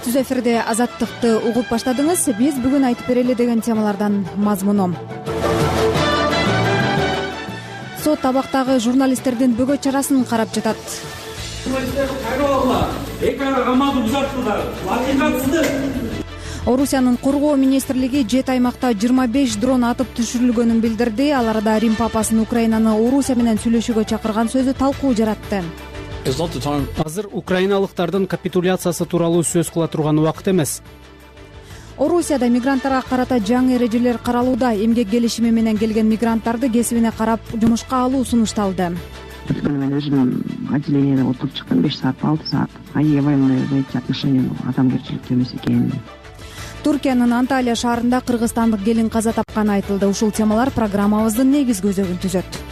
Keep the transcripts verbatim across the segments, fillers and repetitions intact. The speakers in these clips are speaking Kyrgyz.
Сиз эфирде азаттыкты угуп баштадыңыз. Биз бүгүн айтып берели деген темалардан мазмуну. Сот абактагы журналисттердин бөгөө чарасын карап жатат. Орусиянын коргоо министрлиги жети аймакта жыйырма беш дрон атып түшүрүлгөнүн билдирди. Ал арада Рим папасынын Украинаны Орусия менен сүйлөшүүгө чакырган сөзү талкуу жаратты. Азыр украиналыктардын капитуляциясы тууралуу сөз кыла турган убакыт эмес. Орусияда мигранттарга карата жаңы эрежелер каралууда. Эмгек келишими менен келген мигранттарды кесибине карап жумушка алуу сунушталды. Мен өзүм отделениеде отуруп чыктым, беш саат алты саат. Аябай мындай отношение адамгерчиликтүү эмес экен. Туркиянын Анталия шаарында кыргызстандык келин каза тапканы айтылды. Ушул темалар программабыздын негизги өзөгүн түзөт.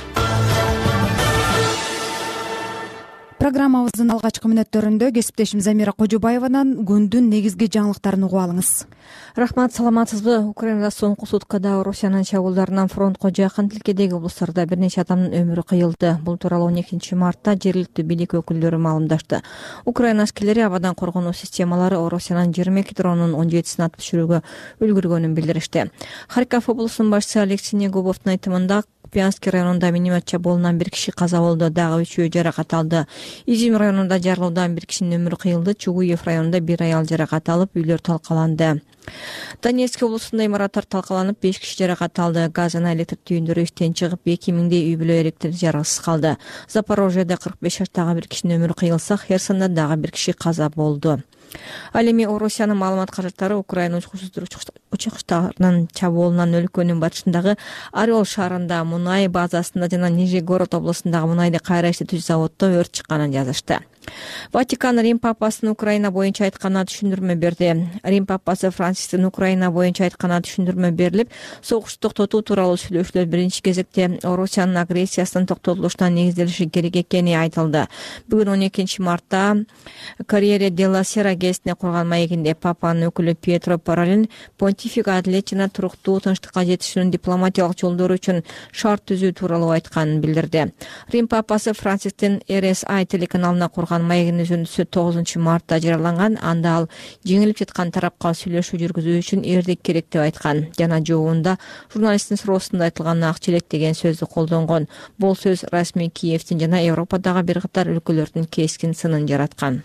Программабыздын алгачкы мүнөттөрүндө кесиптешим Замира Кожобаевадан күндүн негизги жаңылыктарын угуп алыңыз. Рахмат, саламатсызбы? Украинада соңку суткада Орусиянын чабуулдарынан фронтко жакын тилкедеги облустарда бир нече адамдын өмүрү кыйылды. Бул тууралуу он экинчи мартта жергиликтүү бийлик өкүлдөрү маалымдашты. Украина аскерлери абадан коргонуу системалары Орусиянын жыйырма эки дронунун он жетисин атып түшүрүүгө үлгүргөнүн билдиришти. Харьков облусунун башчысы Алексей Негубовдун айтымында Купянский районунда миномет чабуулунан бир киши каза болду, дагы үчөө жаракат алды. Изюм районунда жарылуудан бир кишинин өмүрү кыйылды. Чугуев районунда бир аял жаракат алып, үйлөр талкаланды. Донецк облусунда имараттар талкаланып, беш киши жаракат алды. Газ жана электр түйүндөрү иштен чыгып, эки миңдей үй бүлө электр жарыксыз калды. Запорожьеде кырк беш жаштагы бир кишинин өмүрү кыйылса, Херсонда дагы бир киши каза болду. Ал эми Орусиянын маалымат каражаттары Украина учкучтарынын чабуулунан өлкөнүн батышындагы Орел шаарында мунай базасында жана Нижегород облусундагы мунайды кайра иштетүүчү заводдо өрт чыкканын жазышты. Ватикан Рим папасынын Украина боюнча айтканына түшүндүрмө берди. Рим папасы Францистин Украина боюнча айтканына түшүндүрмө берилип, согушту токтотуу тууралуу сүйлөшүүлөр биринчи кезекте Орусиянын агрессиясынын токтотулушуна негизделиши керек экени айтылды. Бүгүн он экинчи мартта Corriere della Sera гезитине курган маегинде папанын өкүлү Пьетро Паролин понтифик адилет жана туруктуу тынчтыкка жетишүүнүн дипломатиялык жолдору үчүн шарт түзүү тууралуу айтканын билдирди. Рим папасы Францистин эр эс ай телеканалына курган маегинин үзүндүсү тогузунчу мартта жарыяланган. Анда ал жеңилип жаткан тарапка сүйлөшүү жүргүзүү үчүн эрдик керек деп айткан. Жана жообунда журналисттин суроосунда айтылган ак желек деген сөздү колдонгон. Бул сөз расмий Киевдин жана Европадагы бир катар өлкөлөрдүн кескин сынын жараткан.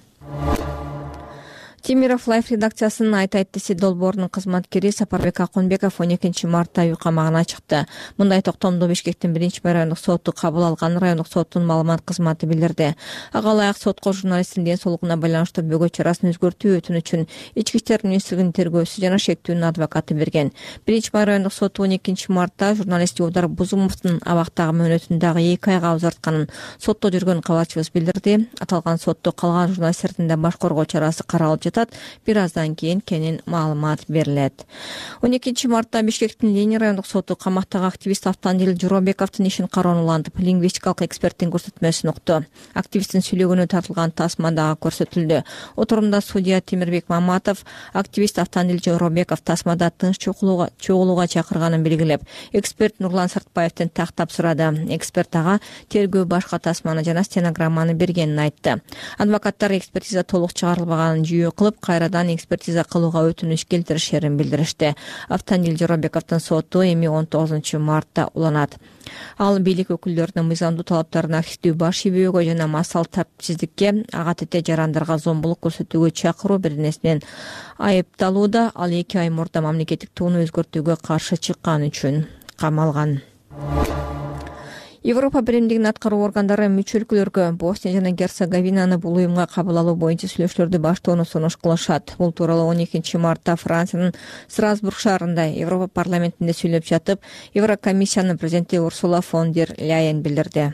Темиров Лайф редакциясынын Айт айт десе долбоорунун кызматкери Сапарбек Акунбеков он экинчи мартта үй камагына чыкты. Мындай токтомду Бишкектин биринчи райондук соту кабыл алган. Райондук соттун маалымат кызматы билдирди. Ага ылайык сотко журналисттин ден соолугуна байланыштуу бөгөө чарасын өзгөртүү өтүнүчүн Ички иштер министрлигинин тергөөсү жана шектүүнүн адвокаты берген. Биринчи райондук соту он экинчи мартта журналист Жуудар Бузумовдун абактагы мөөнөтүн дагы эки айга узартканын сотто жүргөн кабарчыбыз билдирди. Аталган сотто калган журналисттердин да баш коргоо чарасы каралып, бир аздан кийин кенен маалымат берилет. он экинчи мартта Бишкектин Ленин райондук соту камактагы активист Автандил Журобековдун ишин кароону улантып, лингвистикалык эксперттин көрсөтмөсүн укту. Активисттин сүйлөгөнү тартылган тасма дагы көрсөтүлдү. Отурумда судья Темирбек Маматов активист Автандил Журобеков тасмада тынч чогулууга чакырганын белгилеп, эксперт Нурлан Сартбаевден тактап сурады. Эксперт ага тергөө башка тасманы жана стенограмманы бергенин айтты. Адвокаттар экспертиза толук чыгарылбаганын жүйө кылып, кайрадан экспертиза кылууга өтүнүч келтиришерин билдиришти. Автандил Журобековдун соту эми он тогузунчу мартта уланат. Ал бийлик өкүлдөрүнүн мыйзамдуу талаптарына активдүү баш ийбөөгө жана массалык тартипсиздикке, ага тете жарандарга зомбулук көрсөтүүгө чакыруу беренеси менен айыпталууда. Ал эки ай мурда мамлекеттик тууну өзгөртүүгө каршы чыккан үчүн камалган. Европа биримдигинин аткаруу органдары мүчө өлкөлөргө Босния жана Герцеговинаны бул уюмга кабыл алуу боюнча сүйлөшүүлөрдү баштоону сунуш кылышат. Бул тууралуу он экинчи мартта Франциянын Страсбург шаарында Европа парламентинде сүйлөп жатып, Еврокомиссиянын президенти Урсула фон дер Ляйен билдирди.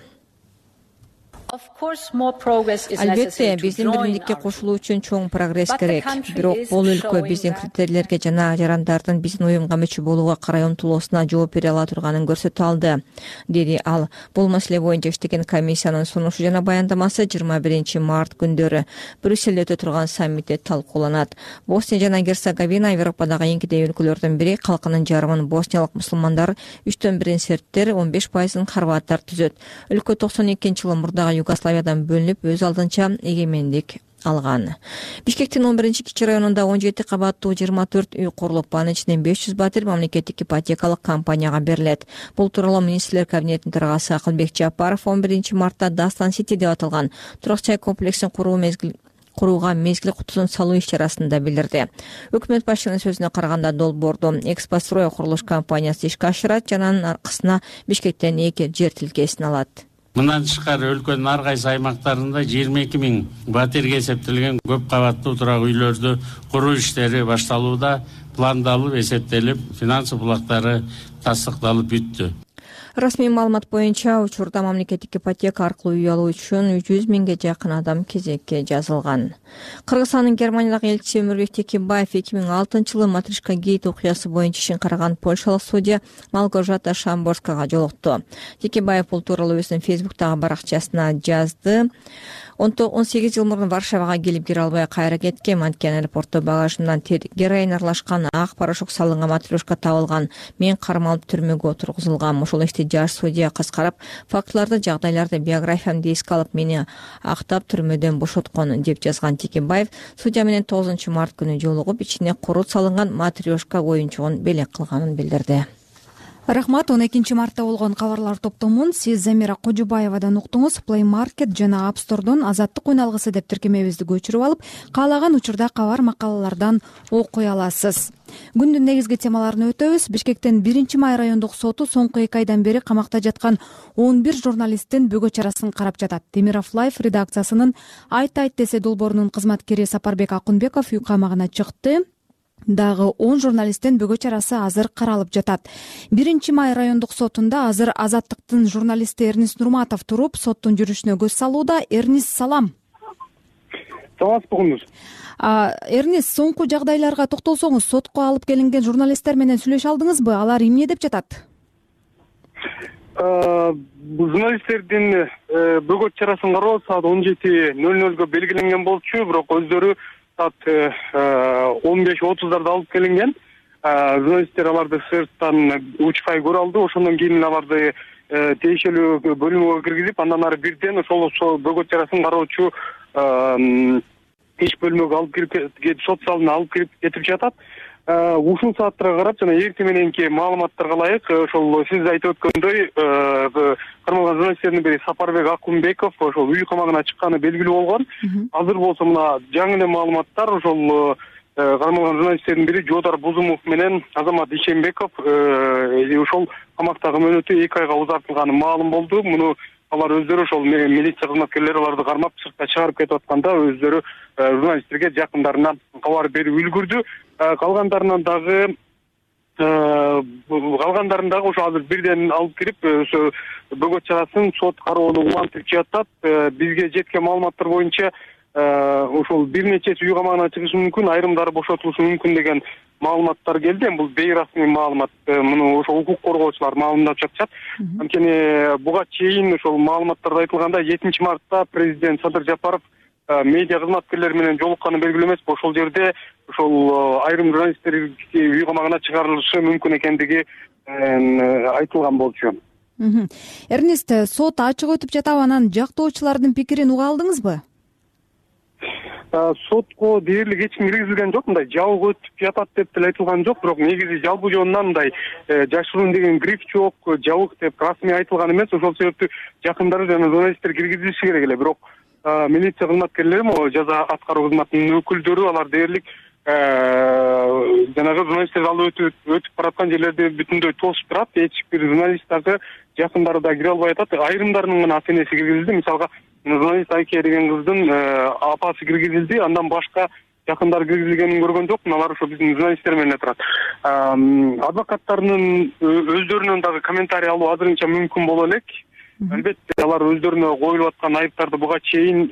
Албетте, биздин биримдикке кошулуу үчүн чоң прогресс керек. Бирок бул өлкө биздин критерийлерге жана жарандардын биздин уюмга мүчө болууга карай умтулуусуна жооп бере ала турганын көрсөтө алды, деди ал. Бул маселе боюнча иштеген комиссиянын сунушу жана баяндамасы жыйырма биринчи март күндөрү Брюсселде өтө турган саммитте талкууланат. Босния жана Герцеговина Европадагы эң кедей өлкөлөрдүн бири, калкынын жарымын босниялык мусулмандар, үчтөн бирин сербтер, он беш пайызын хорваттар түзөт. Өлкө токсон экинчи жылы мурдагы Югославиядан бөлүнүп, өз алдынча эгемендик алган. Бишкектин он биринчи кичи районунда он жети кабаттуу жыйырма төрт үй курулуп, анын ичинен беш жүз батир мамлекеттик ипотекалык компанияга берилет. Бул тууралуу министрлер кабинетинин төрагасы Акылбек Жапаров он биринчи мартта Дастан Сити деп аталган турак жай комплексин куруу мезгил курууга мезгил кутусун салуу иш-чарасында билдирди. Өкмөт башчынын сөзүнө караганда долбоорду Экспострой курулуш компаниясы ишке ашырат жана анын аркасына Бишкектен эки жер тилкесин алат. Мындан тышкары өлкөнүн ар кайсы аймактарында жыйырма эки миң батирге эсептелген көп кабаттуу турак үйлөрдү куруу иштери башталууда, пландалып, эсептелип, финансы булактары тастыкталып бүттү. Расмий маалымат боюнча учурда мамлекеттик ипотека аркылуу үй алуу үчүн жүз миңге жакын адам кезекке жазылган. Кыргызстандын Германиядагы элчиси Өмүрбек Текебаев эки миң алтынчы жылы Матришка гейт окуясы боюнча ишин караган польшалык судья Малгожата Шамборскага жолукту. Текебаев бул тууралуу өзүнүн Фейсбуктагы баракчасына жазды. он сегиз жыл мурун Варшавага келип кире албай кайра кеткен, анткени аэропортто багажымдан героин аралашкан ак порошок салынган матрешка табылган. Мен кармалып түрмөгө отургузулгам. Ошол ишти жаш судья кыскарып, фактыларды, жагдайларды биографиямды эске алып, мени актап түрмөдөн бошоткон деп жазган Текебаев судья менен тогузунчу март күнү жолугуп, ичине курут салынган матрешка оюнчугун белек кылганын билдирди. Рахмат. он экинчи мартта болгон кабарлар топтомун сиз Замира Кожубаевадан уктуңуз. Play Market жана App Store'дон азаттык үн алгысы деп тиркемебизди көчүрүп алып, каалаган учурда кабар макалалардан окуй аласыз. Күндүн негизги темаларын өтөбүз. Бишкектин биринчи май райондук соту соңку эки айдан бери камакта жаткан он бир журналисттин бөгө чарасын карап жатат. Темиров Life редакциясынын Айт айт десе долбоорунун кызматкери Сапарбек Акунбеков үй камагына чыкты. Дагы он журналисттин бөгө чарасы азыр каралып жатат. биринчи май райондук сотунда азыр Азаттыктын журналисти Эрнис Нурматов туруп, соттун жүрүшүнө көз салууда. Эрнис, салам. Саламатсызбы? Эрнис, соңку жагдайларга токтолсоңуз, сотко алып келинген журналисттер менен сүйлөшө алдыңызбы? Алар эмне деп жатат? Журналисттердин бөгө чарасын кароо саат он жети ноль нольго белгиленген болчу, бирок өздөрү саат он беш отуздарда алып келинген. Журналисттер аларды сырттан учпай көрө алды. Ошондон кийин аларды тиешелүү бөлүмгө киргизип, андан ары бирден ошол бөгө чарасын кароочу иш бөлүмгө алып кирип, сот залына алып кирип кетип жатат. Ушул сааттарга карап жана эртең мененки маалыматтарга ылайык, ошол сиз айтып өткөндөй, кармалган журналисттердин бири Сапарбек Акунбеков ошол үй камагына чыкканы белгилүү болгон. Азыр болсо мына жаңы эле маалыматтар, ошол кармалган журналисттердин бири Жодар Бузумов менен Азамат Ишембеков ошол камактагы мөөнөтү эки айга узартылганы маалым болду. Муну алар өздөрү ошол милиция кызматкерлери аларды кармап сыртка чыгарып кетип атканда өздөрү журналисттерге жакындарына кабар берип үлгүрдү. Калгандарынан дагы калгандарын дагы ошо азыр бирден алып кирип, ошо бөгө чарасын сот кароону улантып жатат. Бизге жеткен маалыматтар боюнча ошол бир нечеси үй камагына чыгышы мүмкүн, айрымдары бошотулушу мүмкүн деген маалыматтар келди. Бул бейрасмий маалымат, муну ошо укук коргоочулар маалымдап жатышат. Анткени буга чейин ошол маалыматтарда айтылгандай жетинчи мартта президент Садыр Жапаров медиа кызматкерлери менен жолукканы белгилүү эмес, ошол жерде ошол айрым журналисттер үй камагына чыгарылышы мүмкүн экендиги айтылган болчу. Эрнест, сот ачык өтүп жатабы, анан жактоочулардын пикирин уга алдыңызбы? Сотко дээрлик эч ким киргизилген жок, мындай жабык өтүп жатат деп деле айтылган жок, бирок негизи жалпы жонунан мындай жашыруун деген гриф жок, жабык деп расмий айтылган эмес. Ошол себептүү жакындары жана журналисттер киргизилиши керек эле, бирок милиция кызматкерлери, могу жаза аткаруу кызматынын өкүлдөрү алар дээрлик жанагы журналисттерди алып өтүп бараткан жерлерди бүтүндөй тосуп турат. Эч бир журналист дагы жакындары да кире албай атат. Айрымдарынын гана ата-энеси киргизилди. Мисалга журналист Айке деген кыздын апасы киргизилди, андан башка жакындары киргизилгенин көргөн жокмун. Алар ошо биздин журналисттер менен турат. Адвокаттарынын өздөрүнөн дагы комментарий алуу азырынча мүмкүн боло элек. Албетте алар өздөрүнө коюлуп аткан айыптарды буга чейин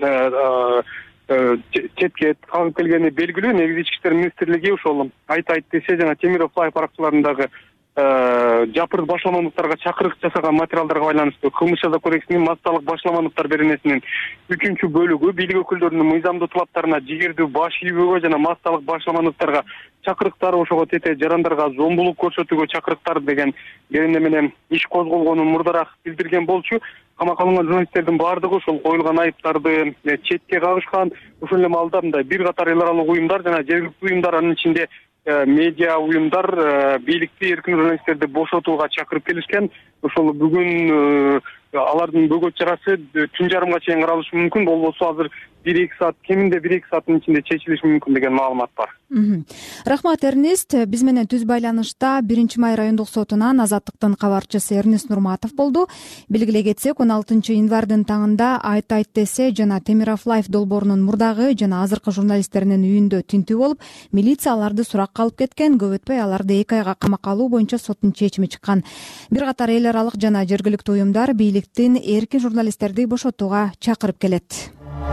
четке кагып келгени белгилүү. Негизи ички иштер министрлиги ошол Айт айт десе жана Темиров Life баракчаларындагы жапырт башламандыктарга чакырык жасаган материалдарга байланыштуу кылмыш жаза кодексинин массалык башламандыктар беренесинин үчүнчү бөлүгү бийлик өкүлдөрүнүн мыйзамдуу талаптарына жигердүү баш ийүүгө жана массалык башламандыктарга чакырыктар, ошого тете жарандарга зомбулук көрсөтүүгө чакырыктар деген берене менен иш козголгонун мурдараак билдирген болчу. камакка алынган журналисттердин баардыгы ошол коюлган айыптарды четке кагышкан. Ошол эле маалда мындай бир катар эл аралык уюмдар жана жергиликтүү уюмдар, анын ичинде медиа уюмдар бийликти эркин журналисттерди бошотууга чакырып келишкен. Ошол бүгүн алардын бөгөт чарасы түн жарымга чейин каралышы мүмкүн. Болбосо азыр бир эки саат, кеминде бир эки сааттын ичинде чечилиши мүмкүн деген маалымат бар. Рахмат, Эрнест. Биз менен түз байланышта биринчи май райондук сотунан Азаттыктын кабарчысы Эрнест Нурматов болду. Белгилей кетсек, он алтынчы январдын таңында Айт Айт десе жана Темиров Лайф долбоорунун мурдагы жана азыркы журналисттеринин үйүндө тинтүү болуп, милиция аларды суракка алып кеткен. Көп өтпөй аларды эки айга камакка алуу боюнча соттун чечими чыккан. Бир катар эл аралык жана жергиликтүү уюмдар бийликтин эркин журналисттерди бошотууга чакырып келет.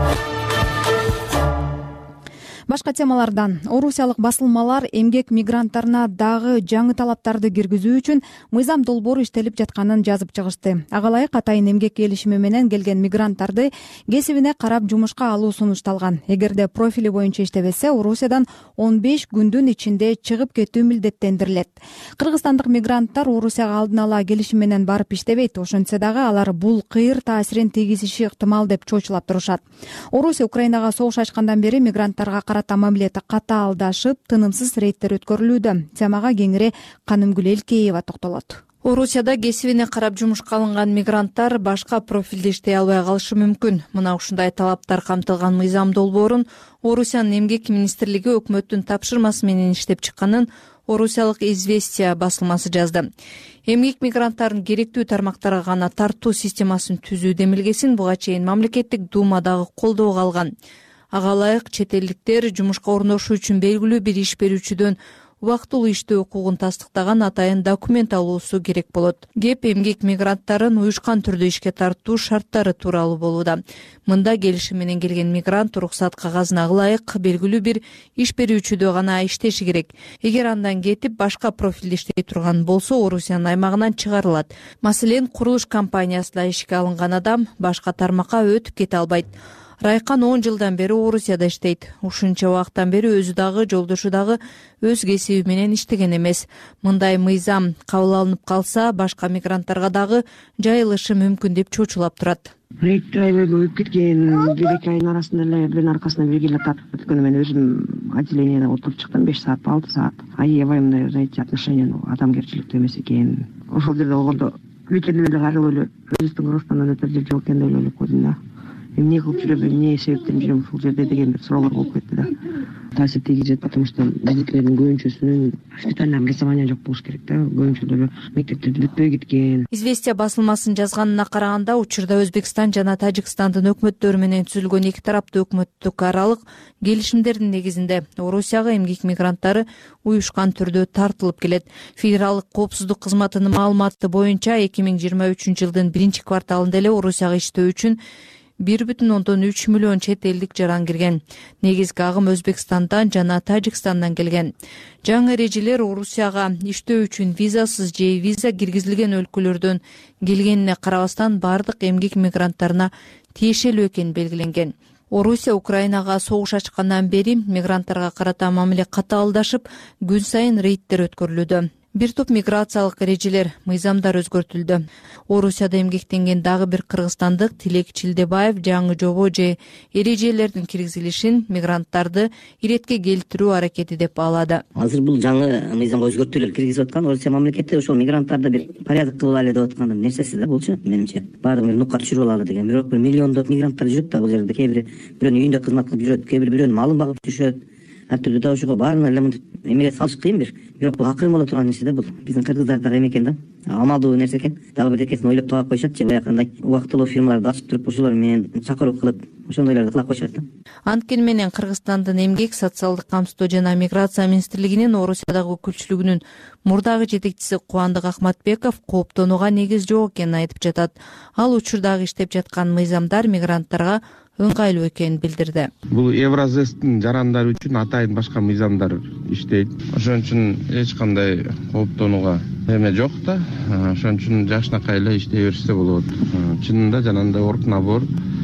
Башка темалардан орусиялык басылмалар эмгек мигранттарына дагы жаңы талаптарды киргизүү үчүн мыйзам долбоору иштелип жатканын жазып чыгышты. Ага ылайык атайын эмгек келишими менен келген мигранттарды кесибине карап жумушка алуу сунушталган. Эгерде профили боюнча иштебесе, Орусиядан он беш күндүн ичинде чыгып кетүү милдеттендирилет. Кыргызстандык мигранттар Орусияга алдын ала келишим менен барып иштебейт. Ошентсе дагы алар бул кыйыр таасирин тийгизиши ыктымал деп чоочулап турушат. Орусия Украинага согуш ачкандан бери мигранттарга карата мамилети катаалдашып, тынымсыз рейдтер өткөрүлүүдө. Темага кеңири Канымгүл Элкеева токтолот. Орусияда кесибине карап жумушка алынган мигранттар башка профилде иштей албай калышы мүмкүн. Мына ушундай талаптар камтылган мыйзам долбоорун Орусиянын эмгек министрлиги өкмөттүн тапшырмасы менен иштеп чыкканын орусиялык «Известия» басылмасы жазды. Эмгек мигранттарын керектүү тармактарга гана тартуу системасын түзүү демилгесин буга чейин мамлекеттик думадагы колдоого алган. Ага ылайык чет элдиктер жумушка орношуу үчүн белгилүү бир иш берүүчүдөн убактылуу иштөө укугун тастыктаган атайын документ алуусу керек болот. Кеп эмгек мигранттарын уюшкан түрдө ишке тартуу шарттары тууралуу болууда. Мында келишим менен келген мигрант уруксат кагазына ылайык белгилүү бир иш берүүчүдө гана иштеши керек. Эгер андан кетип башка профилде иштей турган болсо, Орусиянын аймагынан чыгарылат. Маселен, курулуш компаниясында ишке алынган адам башка тармакка өтүп кете албайт. Райкан он жылдан бери Орусияда иштейт. Ушунча убакыттан бери өзү дагы, жолдошу дагы өз кесиби менен иштеген эмес. Мындай мыйзам кабыл алынып калса, башка мигранттарга дагы жайылышы мүмкүн деп чоочулап турат. Рейд аябай көбөйүп кеткен. Бир эки айдын арасында эле биринин аркасынан бирге тартып өткөнү мен өзүм отделениеде отуруп чыктым. беш саат, алты саат. Аябай мындай знаете, отношение адамгерчиликтүү эмес экен. Ошол жерде болгондо бүткөндө эле кайрылып эле өзүбүздүн Кыргызстандан өтөр жер жок экен деп ойлоп койдум да. Эмне кылып жүрөм, эмне себептен жүрөм ушул жерде деген бир суроолор болуп кетти да. Таасир тийгизет, потому что биздикилердин көбүнчөсүнүн специальный образование жок болуш керек да. Көбүнчөлөрү мектептерди бүтпөй кеткен. «Известия» басылмасынын жазганына караганда, учурда Өзбекстан жана Тажикстандын өкмөттөрү менен түзүлгөн эки тараптуу өкмөттүк аралык келишимдердин негизинде Орусияга эмгек мигранттары уюшкан түрдө тартылып келет. Федералдык коопсуздук кызматынын маалыматы боюнча эки миң жыйырма үчүнчү жылдын биринчи кварталында эле Орусияга иштөө үчүн бир бүтүн ондон үч миллион чет элдик жаран кирген. Негизги агым Өзбекстандан жана Тажикстандан келген. Жаңы эрежелер Орусияга иштөө үчүн визасыз же виза киргизилген өлкөлөрдөн келгенине карабастан бардык эмгек мигранттарына тиешелүү экени белгиленген. Орусия Украинага согуш ачкандан бери мигранттарга карата мамиле катаалдашып, күн сайын рейдтер өткөрүлүүдө. Бир топ миграциялык эрежелер, мыйзамдар өзгөртүлдү. Орусияда эмгектенген дагы бир кыргызстандык Тилек Чилдебаев жаңы жобо же эрежелердин киргизилишин мигранттарды иретке келтирүү аракети деп баалады. Азыр бул жаңы мыйзамга өзгөртүүлөр киргизип аткан Орусия мамлекети ошол мигранттарды бир порядок кылып алайлы деп аткан нерсеси да болчу, менимче. Баардыгын бир нукка түшүрүп алалы деген. Бирок бир миллиондоп мигранттар жүрөт да бул жерде. Кээ бири бирөөнүн үйүндө кызмат кылып жүрөт, кээ бири бирөөнүн малын багып жүрөт. Ар түрдүү да ошого баарына эле мынтип эмеге салыш кыйын бир. Бирок бул акырын боло турган нерсе да бул. Биздин кыргыздар дагы эме экен да. Амалдуу нерсе экен. Дагы бир экесин ойлоп таап коюшат же баягындай убактылуу фирмаларды ачып туруп ошолор менен чакыруу кылып ошондойлорду кыла коюшат да. Анткени менен Кыргызстандын эмгек, социалдык камсыздоо жана миграция министрлигинин Орусиядагы өкүлчүлүгүнүн мурдагы жетекчиси Кубандык Ахматбеков кооптонууга негиз жок экенин айтып жатат. Ал учурдагы иштеп жаткан мыйзамдар мигранттарга ыңгайлуу экенин билдирди. Бул Евразестин жарандары үчүн атайын башка мыйзамдар иштейт. Ошон үчүн эч кандай кооптонууга эме жок да. Ошон үчүн жакшынакай эле иштей беришсе болот. Чынында жанагындай оргнабор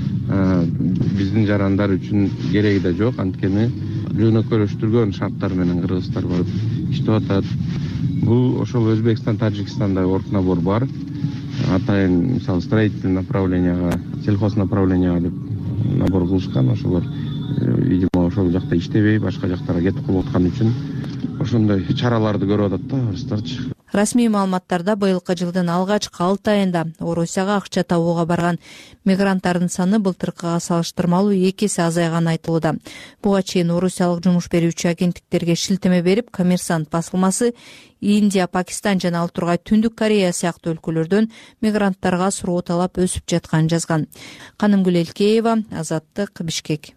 биздин жарандар үчүн кереги да жок. Анткени жөнөкөлөштүргөн шарттар менен кыргыздар барып иштеп атат. Бул ошол Өзбекстан, Тажикстанда оргнабор бар. атайын мисалы строительный направленияга, сельхоз направленияга деп набор кылышкан. Ошолор видимо ошол жакта иштебей башка жактарга кетип калып аткан үчүн ошондой чараларды көрүп атат да орустарчы. Расмий маалыматтарда быйылкы жылдын алгачкы алты айында Орусияга акча табууга барган мигранттардын саны былтыркыга салыштырмалуу эки эсе азайганы айтылууда. Буга чейин орусиялык жумуш берүүчү агенттиктерге шилтеме берип, Коммерсант басылмасы Индия, Пакистан жана ал тургай Түндүк Корея сыяктуу өлкөлөрдөн мигранттарга суроо талап өсүп жатканын жазган. Канымгүл Элкеева, Азаттык, Бишкек.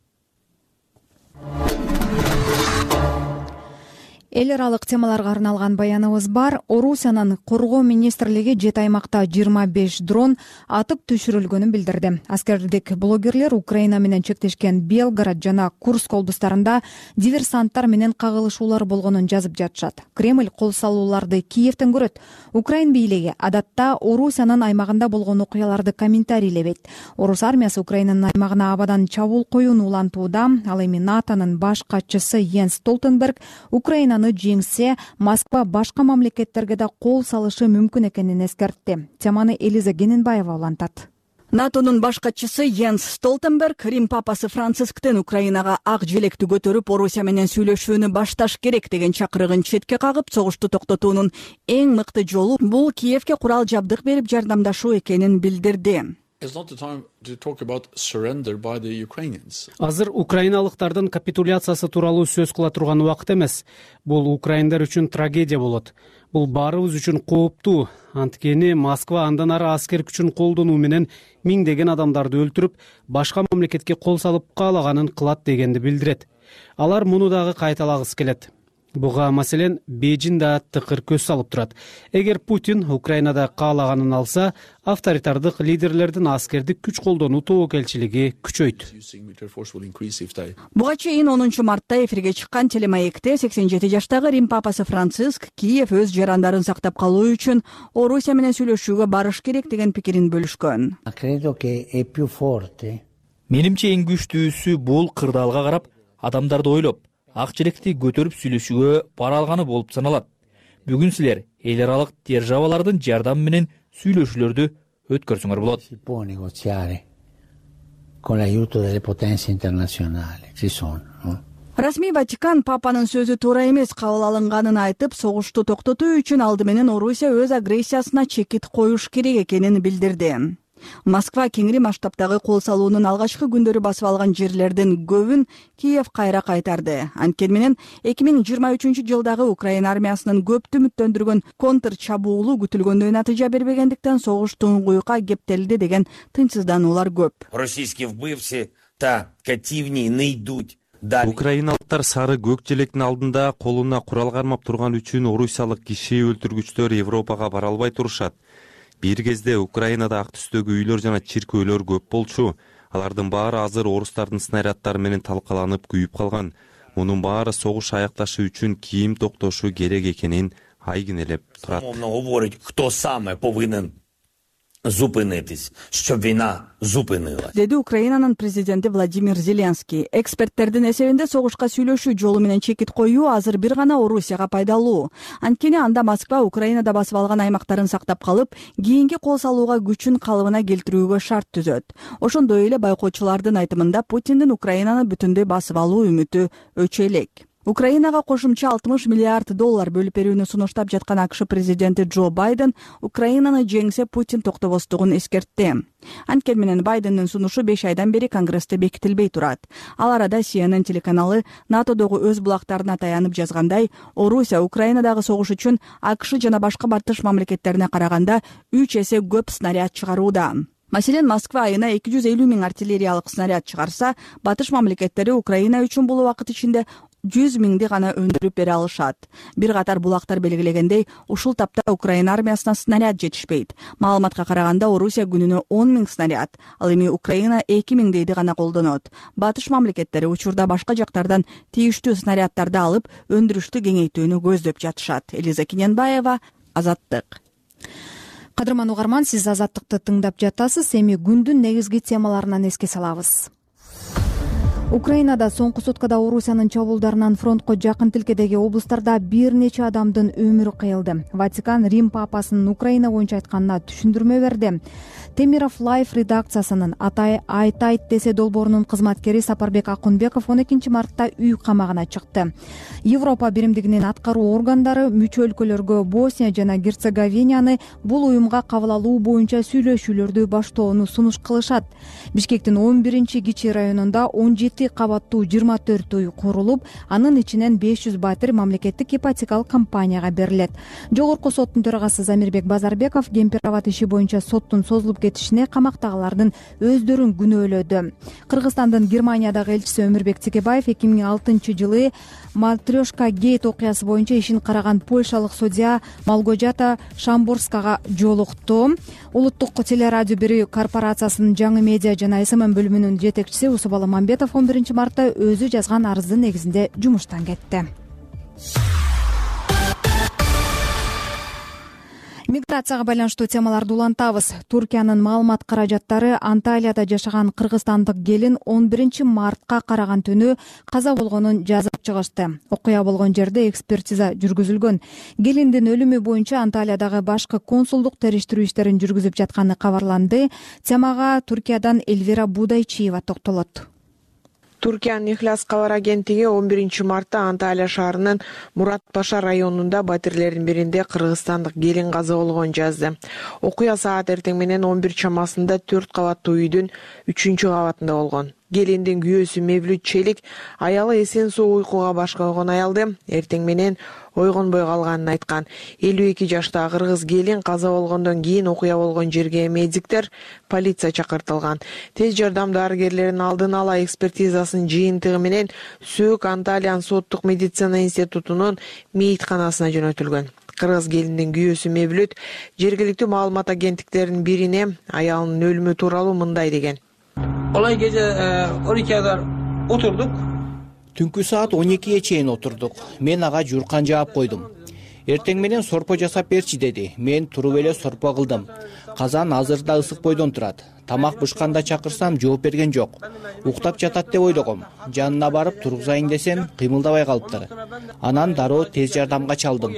Эл аралык темаларга арналган баяныбыз бар. Орусиянын коргоо министрлиги жети аймакта жыйырма беш дрон атып түшүрүлгөнүн билдирди. Аскердик блогерлер Украина менен чектешкен Белгород жана Курск облустарында диверсанттар менен кагылышуулар болгонун жазып жатышат. Кремль кол салууларды Киевден көрөт. Украин бийлиги адатта Орусиянын аймагында болгон окуяларды комментарийлебейт. Орус армиясы Украинанын аймагына абадан чабуул коюуну улантууда. Ал эми НАТОнун баш катчысы Йенс Столтенберг Украина жеңсе, Москва башка мамлекеттерге да кол салышы мүмкүн экенин эскертти. Теманы Элиза Гененбаева улантат. НАТОнун баш катчысы Йенс Столтенберг Рим папасы Францисктен Украинага ак желекти көтөрүп Орусия менен сүйлөшүүнү башташ керек деген чакырыгын четке кагып, согушту токтотуунун эң мыкты жолу бул Киевге курал жабдык берип жардамдашуу экенин билдирди. Азыр украиналыктардын капитуляциясы тууралуу сөз кыла турган убакыт эмес. Бул украиндар үчүн трагедия болот. Бул баарыбыз үчүн кооптуу. Анткени Москва андан ары аскер күчүн колдонуу менен миңдеген адамдарды өлтүрүп, башка мамлекетке кол салып каалаганын кылат дегенди билдирет. Алар муну дагы кайталагысы келет. Буга маселен Бейжин да тыкыр көз салып турат. Эгер Путин Украинада каалаганын алса, авторитардык лидерлердин аскердик күч колдонуу тобокелчилиги күчөйт. Буга чейин онунчу мартта эфирге чыккан телемаекте сексен жети жаштагы Рим папасы Франциск Киев өз жарандарын сактап калуу үчүн Орусия менен сүйлөшүүгө барыш керек деген пикирин бөлүшкөн. Менимче эң күчтүүсү бул кырдаалга карап, адамдарды ойлоп, ак желекти көтөрүп сүйлөшүүгө бара алганы болуп саналат. Бүгүн силер эл аралык державалардын жардамы менен сүйлөшүүлөрдү өткөрсөңөр болот. Расмий Ватикан папанын сөзү туура эмес кабыл алынганын айтып, согушту токтотуу үчүн алды менен Орусия өз агрессиясына чекит коюш керек экенин билдирди. Москва кеңири масштабтагы кол салуунун алгачкы күндөрү басып алган жерлердин көбүн Киев кайра кайтарды. Анткени менен эки миң жыйырма үчүнчү жылдагы Украина армиясынын көптү үмүттөндүргөн контр чабуулу күтүлгөндөй натыйжа бербегендиктен согуш туңгуюкка кептелди деген тынчсыздануулар көп. Российские вбывцы та кативни найдут. Украиналыктар сары көк желектин алдында колуна курал кармап турган үчүн орусиялык киши өлтүргүчтөр Европага бара албай турушат. Бир кезде Украинада ак түстөгү үйлөр жана чиркөөлөр көп болчу. Алардын баары азыр орустардын снаряддары менен талкаланып күйүп калган. Мунун баары согуш аякташы үчүн кийим токтошу керек экенин айгинелеп турат. Кто саме повинен зупинитись, щоб війна зупинилась. Деди Украинанын президенти Владимир Зеленский. Эксперттердин эсебинде согушка сүйлөшүү жолу менен чекит коюу азыр бир гана Орусияга пайдалуу. Анткени анда Москва Украинада басып алган аймактарын сактап калып, кийинки кол салууга күчүн калыбына келтирүүгө шарт түзөт. Ошондой эле байкоочулардын айтымында Путиндин Украинаны бүтүндөй басып алуу үмүтү өчө элек. Украинага кошумча алтымыш миллиард доллар бөлүп берүүнү сунуштап жаткан АКШ президенти Джо Байден Украинаны жеңсе Путин токтобостугун эскертти. Анткени менен Байдендин сунушу беш айдан бери Конгрессте бекитилбей турат. Ал арада Си Эн Эн телеканалы НАТОдогу өз булактарына таянып жазгандай, Орусия Украинадагы согуш үчүн АКШ жана башка батыш мамлекеттерине караганда үч эсе көп снаряд чыгарууда. Маселен, Москва айына эки жүз элүү миң артиллериялык снаряд чыгарса, батыш мамлекеттери Украина үчүн бул убакыт ичинде жүз миңди гана өндүрүп бере алышат. Бир катар булактар белгилегендей, ушул тапта Украина армиясына снаряд жетишпейт. Маалыматка караганда, Орусия күнүнө он миң снаряд, ал эми Украина эки миңдейди гана колдонот. Батыш мамлекеттери учурда башка жактардан тийиштүү снаряддарды алып, өндүрүштү кеңейтүүнү көздөп жатышат. Элиза Гененбаева, Азаттык. Кадырман угарман, сиз Азаттыкты тыңдап жатасыз. Эми күндүн негизги темаларынан эске салабыз. Украинада соңку суткада Орусиянын чабуулдарынан фронтко жакын тилкедеги облустарда бир нече адамдын өмүрү кыйылды. Ватикан Рим папасынын Украина боюнча айтканына түшүндүрмө берди. Темиров Лайф редакциясынын Атай Айтайт десе долбоорунун кызматкери Сапарбек Акунбеков он экинчи мартта үй камагына чыкты. Европа биримдигинин аткаруу органдары мүчө өлкөлөргө Босния жана Герцеговинаны бул уюмга кабыл алуу боюнча сүйлөшүүлөрдү баштоону сунуш кылышат. Бишкектин он биринчи кичи районунда он жети кабаттуу жыйырма төрт үй курулуп, анын ичинен беш жүз батир мамлекеттик ипотекалык компанияга берилет. Жогорку соттун төрагасы Замирбек Базарбеков Кемпир-Абад иши боюнча соттун созулуп кетишине камактагылардын өздөрүн күнөөлөдү. Кыргызстандын Германиядагы элчиси Өмүрбек Текебаев эки миң алтынчы жылы Матрешка гейт окуясы боюнча ишин караган польшалык судья Малгожата Шамборскага жолукту. Улуттук телерадио бирүү корпорациясынын жаңы медиа жана эс эм эм бөлүмүнүн жетекчиси Усубала Мамбетов он биринчи мартта өзү жазган арыздын негизинде жумуштан кетти. Миграцияга байланыштуу темаларды улантабыз. Туркиянын маалымат каражаттары Анталияда жашаган кыргызстандык келин он биринчи мартка караган түнү каза болгонун жазып чыгышты. Окуя болгон жерде экспертиза жүргүзүлгөн. Келиндин өлүмү боюнча Анталиядагы башкы консулдук териштирүү иштерин жүргүзүп жатканы кабарланды. Темага Туркиядан Эльвира Будайчиева токтолот. Туркиянын Ихлас кабар агенттиги он биринчи мартта Анталия шаарынын Муратпаша районунда батирлердин биринде кыргызстандык келин каза болгонун жазды. Окуя саат эртең менен он бир чамасында төрт кабаттуу үйдүн үчүнчү кабатында болгон. Келиндин күйөөсү Мевлют Челик аялы эсен соо уйкуга баш койгон аялды эртең менен ойгонбой калганын айткан. элүү эки жаштагы кыргыз келин каза болгондон кийин окуя болгон жерге медиктер, полиция чакыртылган. Тез жардам дарыгерлеринин алдын ала экспертизасынын жыйынтыгы менен сөөк Анталиянын соттук медицина институтунун мейитканасына жөнөтүлгөн. Кыргыз келиндин күйөөсү Мевлют жергиликтүү маалымат агенттиктеринин бирине аялынын өлүмү тууралуу мындай деген. Olay gece on ikiye kadar oturduk. Түнкү саат он экиге чейин отурдук. Мен ага журкан жаап койдум. Эртең менен сорпо жасап берчи деди. Мен туруп эле сорпо кылдым. Казан азырда ысык бойдон турат. Тамак бышканда чакырсам жооп берген жок. Уктап жатат деп ойлогом. Жанына барып тургузайын десем, кыймылдабай калыптыр. Анан дароо тез жардамга чалдым.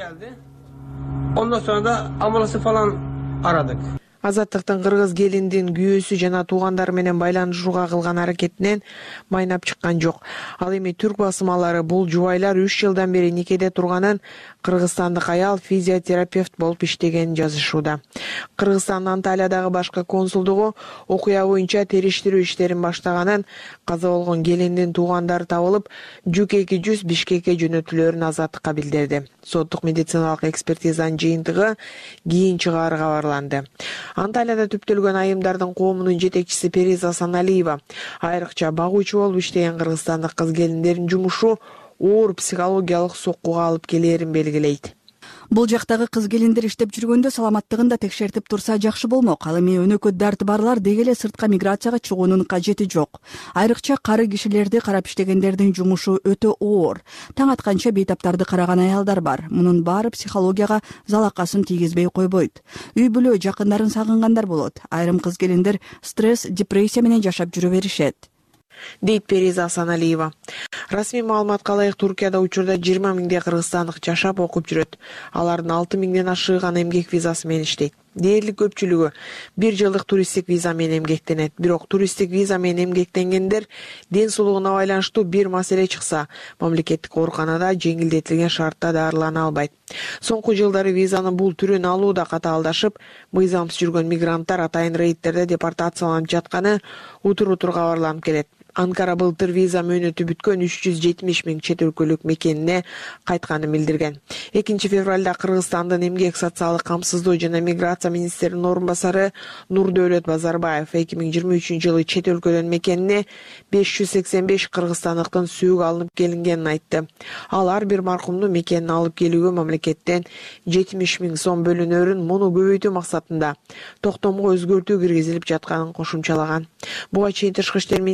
Ondan sonra da ambulansı falan aradık. Азаттыктын кыргыз келиндин күйөөсү жана туугандары менен байланышууга кылган аракетинен майнап чыккан жок. Ал эми түрк басымалары бул жубайлар үч жылдан бери никеде турганын, кыргызстандык аял физиотерапевт болуп иштегенин жазышууда. Кыргызстандын Анталиядагы башкы консулдугу окуя боюнча териштирүү иштерин баштаганын, каза болгон келиндин туугандары табылып, жүк эки жүз Бишкекке жөнөтүлөрүн Азаттыкка билдирди. Соттук медициналык экспертизанын жыйынтыгы кийин чыгаары кабарланды. Анталияда түптөлгөн айымдардын коомунун жетекчиси Периза Асаналиева айрыкча багуучу болуп иштеген кыргызстандык кыз келиндердин жумушу оор психологиялык соккуга алып келерин белгилейт. Бул жактагы кыз келиндер иштеп жүргөндө саламаттыгын да текшертип турса жакшы болмок. Ал эми өнөкөт дарты барлар деги эле сыртка миграцияга чыгуунун кажети жок. Айрыкча кары кишилерди карап иштегендердин жумушу өтө оор. Таң атканча бейтаптарды караган аялдар бар. Мунун баары психологияга залакасын тийгизбей койбойт. Үй бүлө жакындарын сагынгандар болот. Айрым кыз келиндер стресс, депрессия менен жашап жүрө беришет, дейт Периза Асаналиева. Расмий маалыматка ылайык Туркияда учурда жыйырма миңдей кыргызстандык жашап окуп жүрөт. Алардын алты миңден ашыгы гана эмгек визасы менен иштейт. Дээрлик көпчүлүгү бир жылдык туристтик виза менен эмгектенет. Бирок туристтик виза менен эмгектенгендер ден соолугуна байланыштуу бир маселе чыкса, мамлекеттик ооруканада жеңилдетилген шартта дарылана албайт. Соңку жылдары визанын бул түрүн алууда катаалдашып, мыйзамсыз жүргөн мигранттар атайын рейдтерде депортацияланып жатканы утур-утур кабарланып келет. Анкара былтыр виза мөөнөтү бүткөн үч жүз жетимиш миң чет өлкөлүк мекенине кайтканын билдирген. экинчи февралда Кыргызстандын эмгек социалдык камсыздоо жана миграция министринин орун басары Нурдөөлөт Базарбаев эки миң жыйырма үчүнчү жылы чет өлкөдөн мекенине беш жүз сексен беш кыргызстандыктын сүйүк алынып келингенин айтты. Ал ар бир маркумду мекенине алып келүүгө мамлекеттен жетимиш миң сом бөлүнөрүн, муну көбөйтүү максатында токтомго өзгөртүү киргизилип жатканын кошумчалаган. Буга чейин Тышкы иштер министрлиги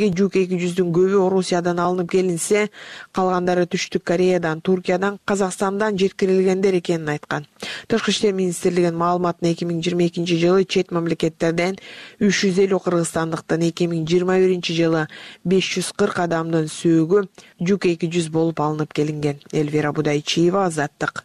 элге жүк эки жүздүн көбү Орусиядан алынып келинсе, калгандары Түштүк Кореядан, Туркиядан, Казакстандан жеткирилгендер экенин айткан. Тышкы иштер министрлигинин маалыматына эки миң жыйырма экинчи жылы чет мамлекеттерден үч жүз элүү кыргызстандыктын, эки миң жыйырма биринчи жылы беш жүз кырк адамдын сөөгү жүк эки жүз болуп алынып келинген. Элвира Будайчиева, Азаттык.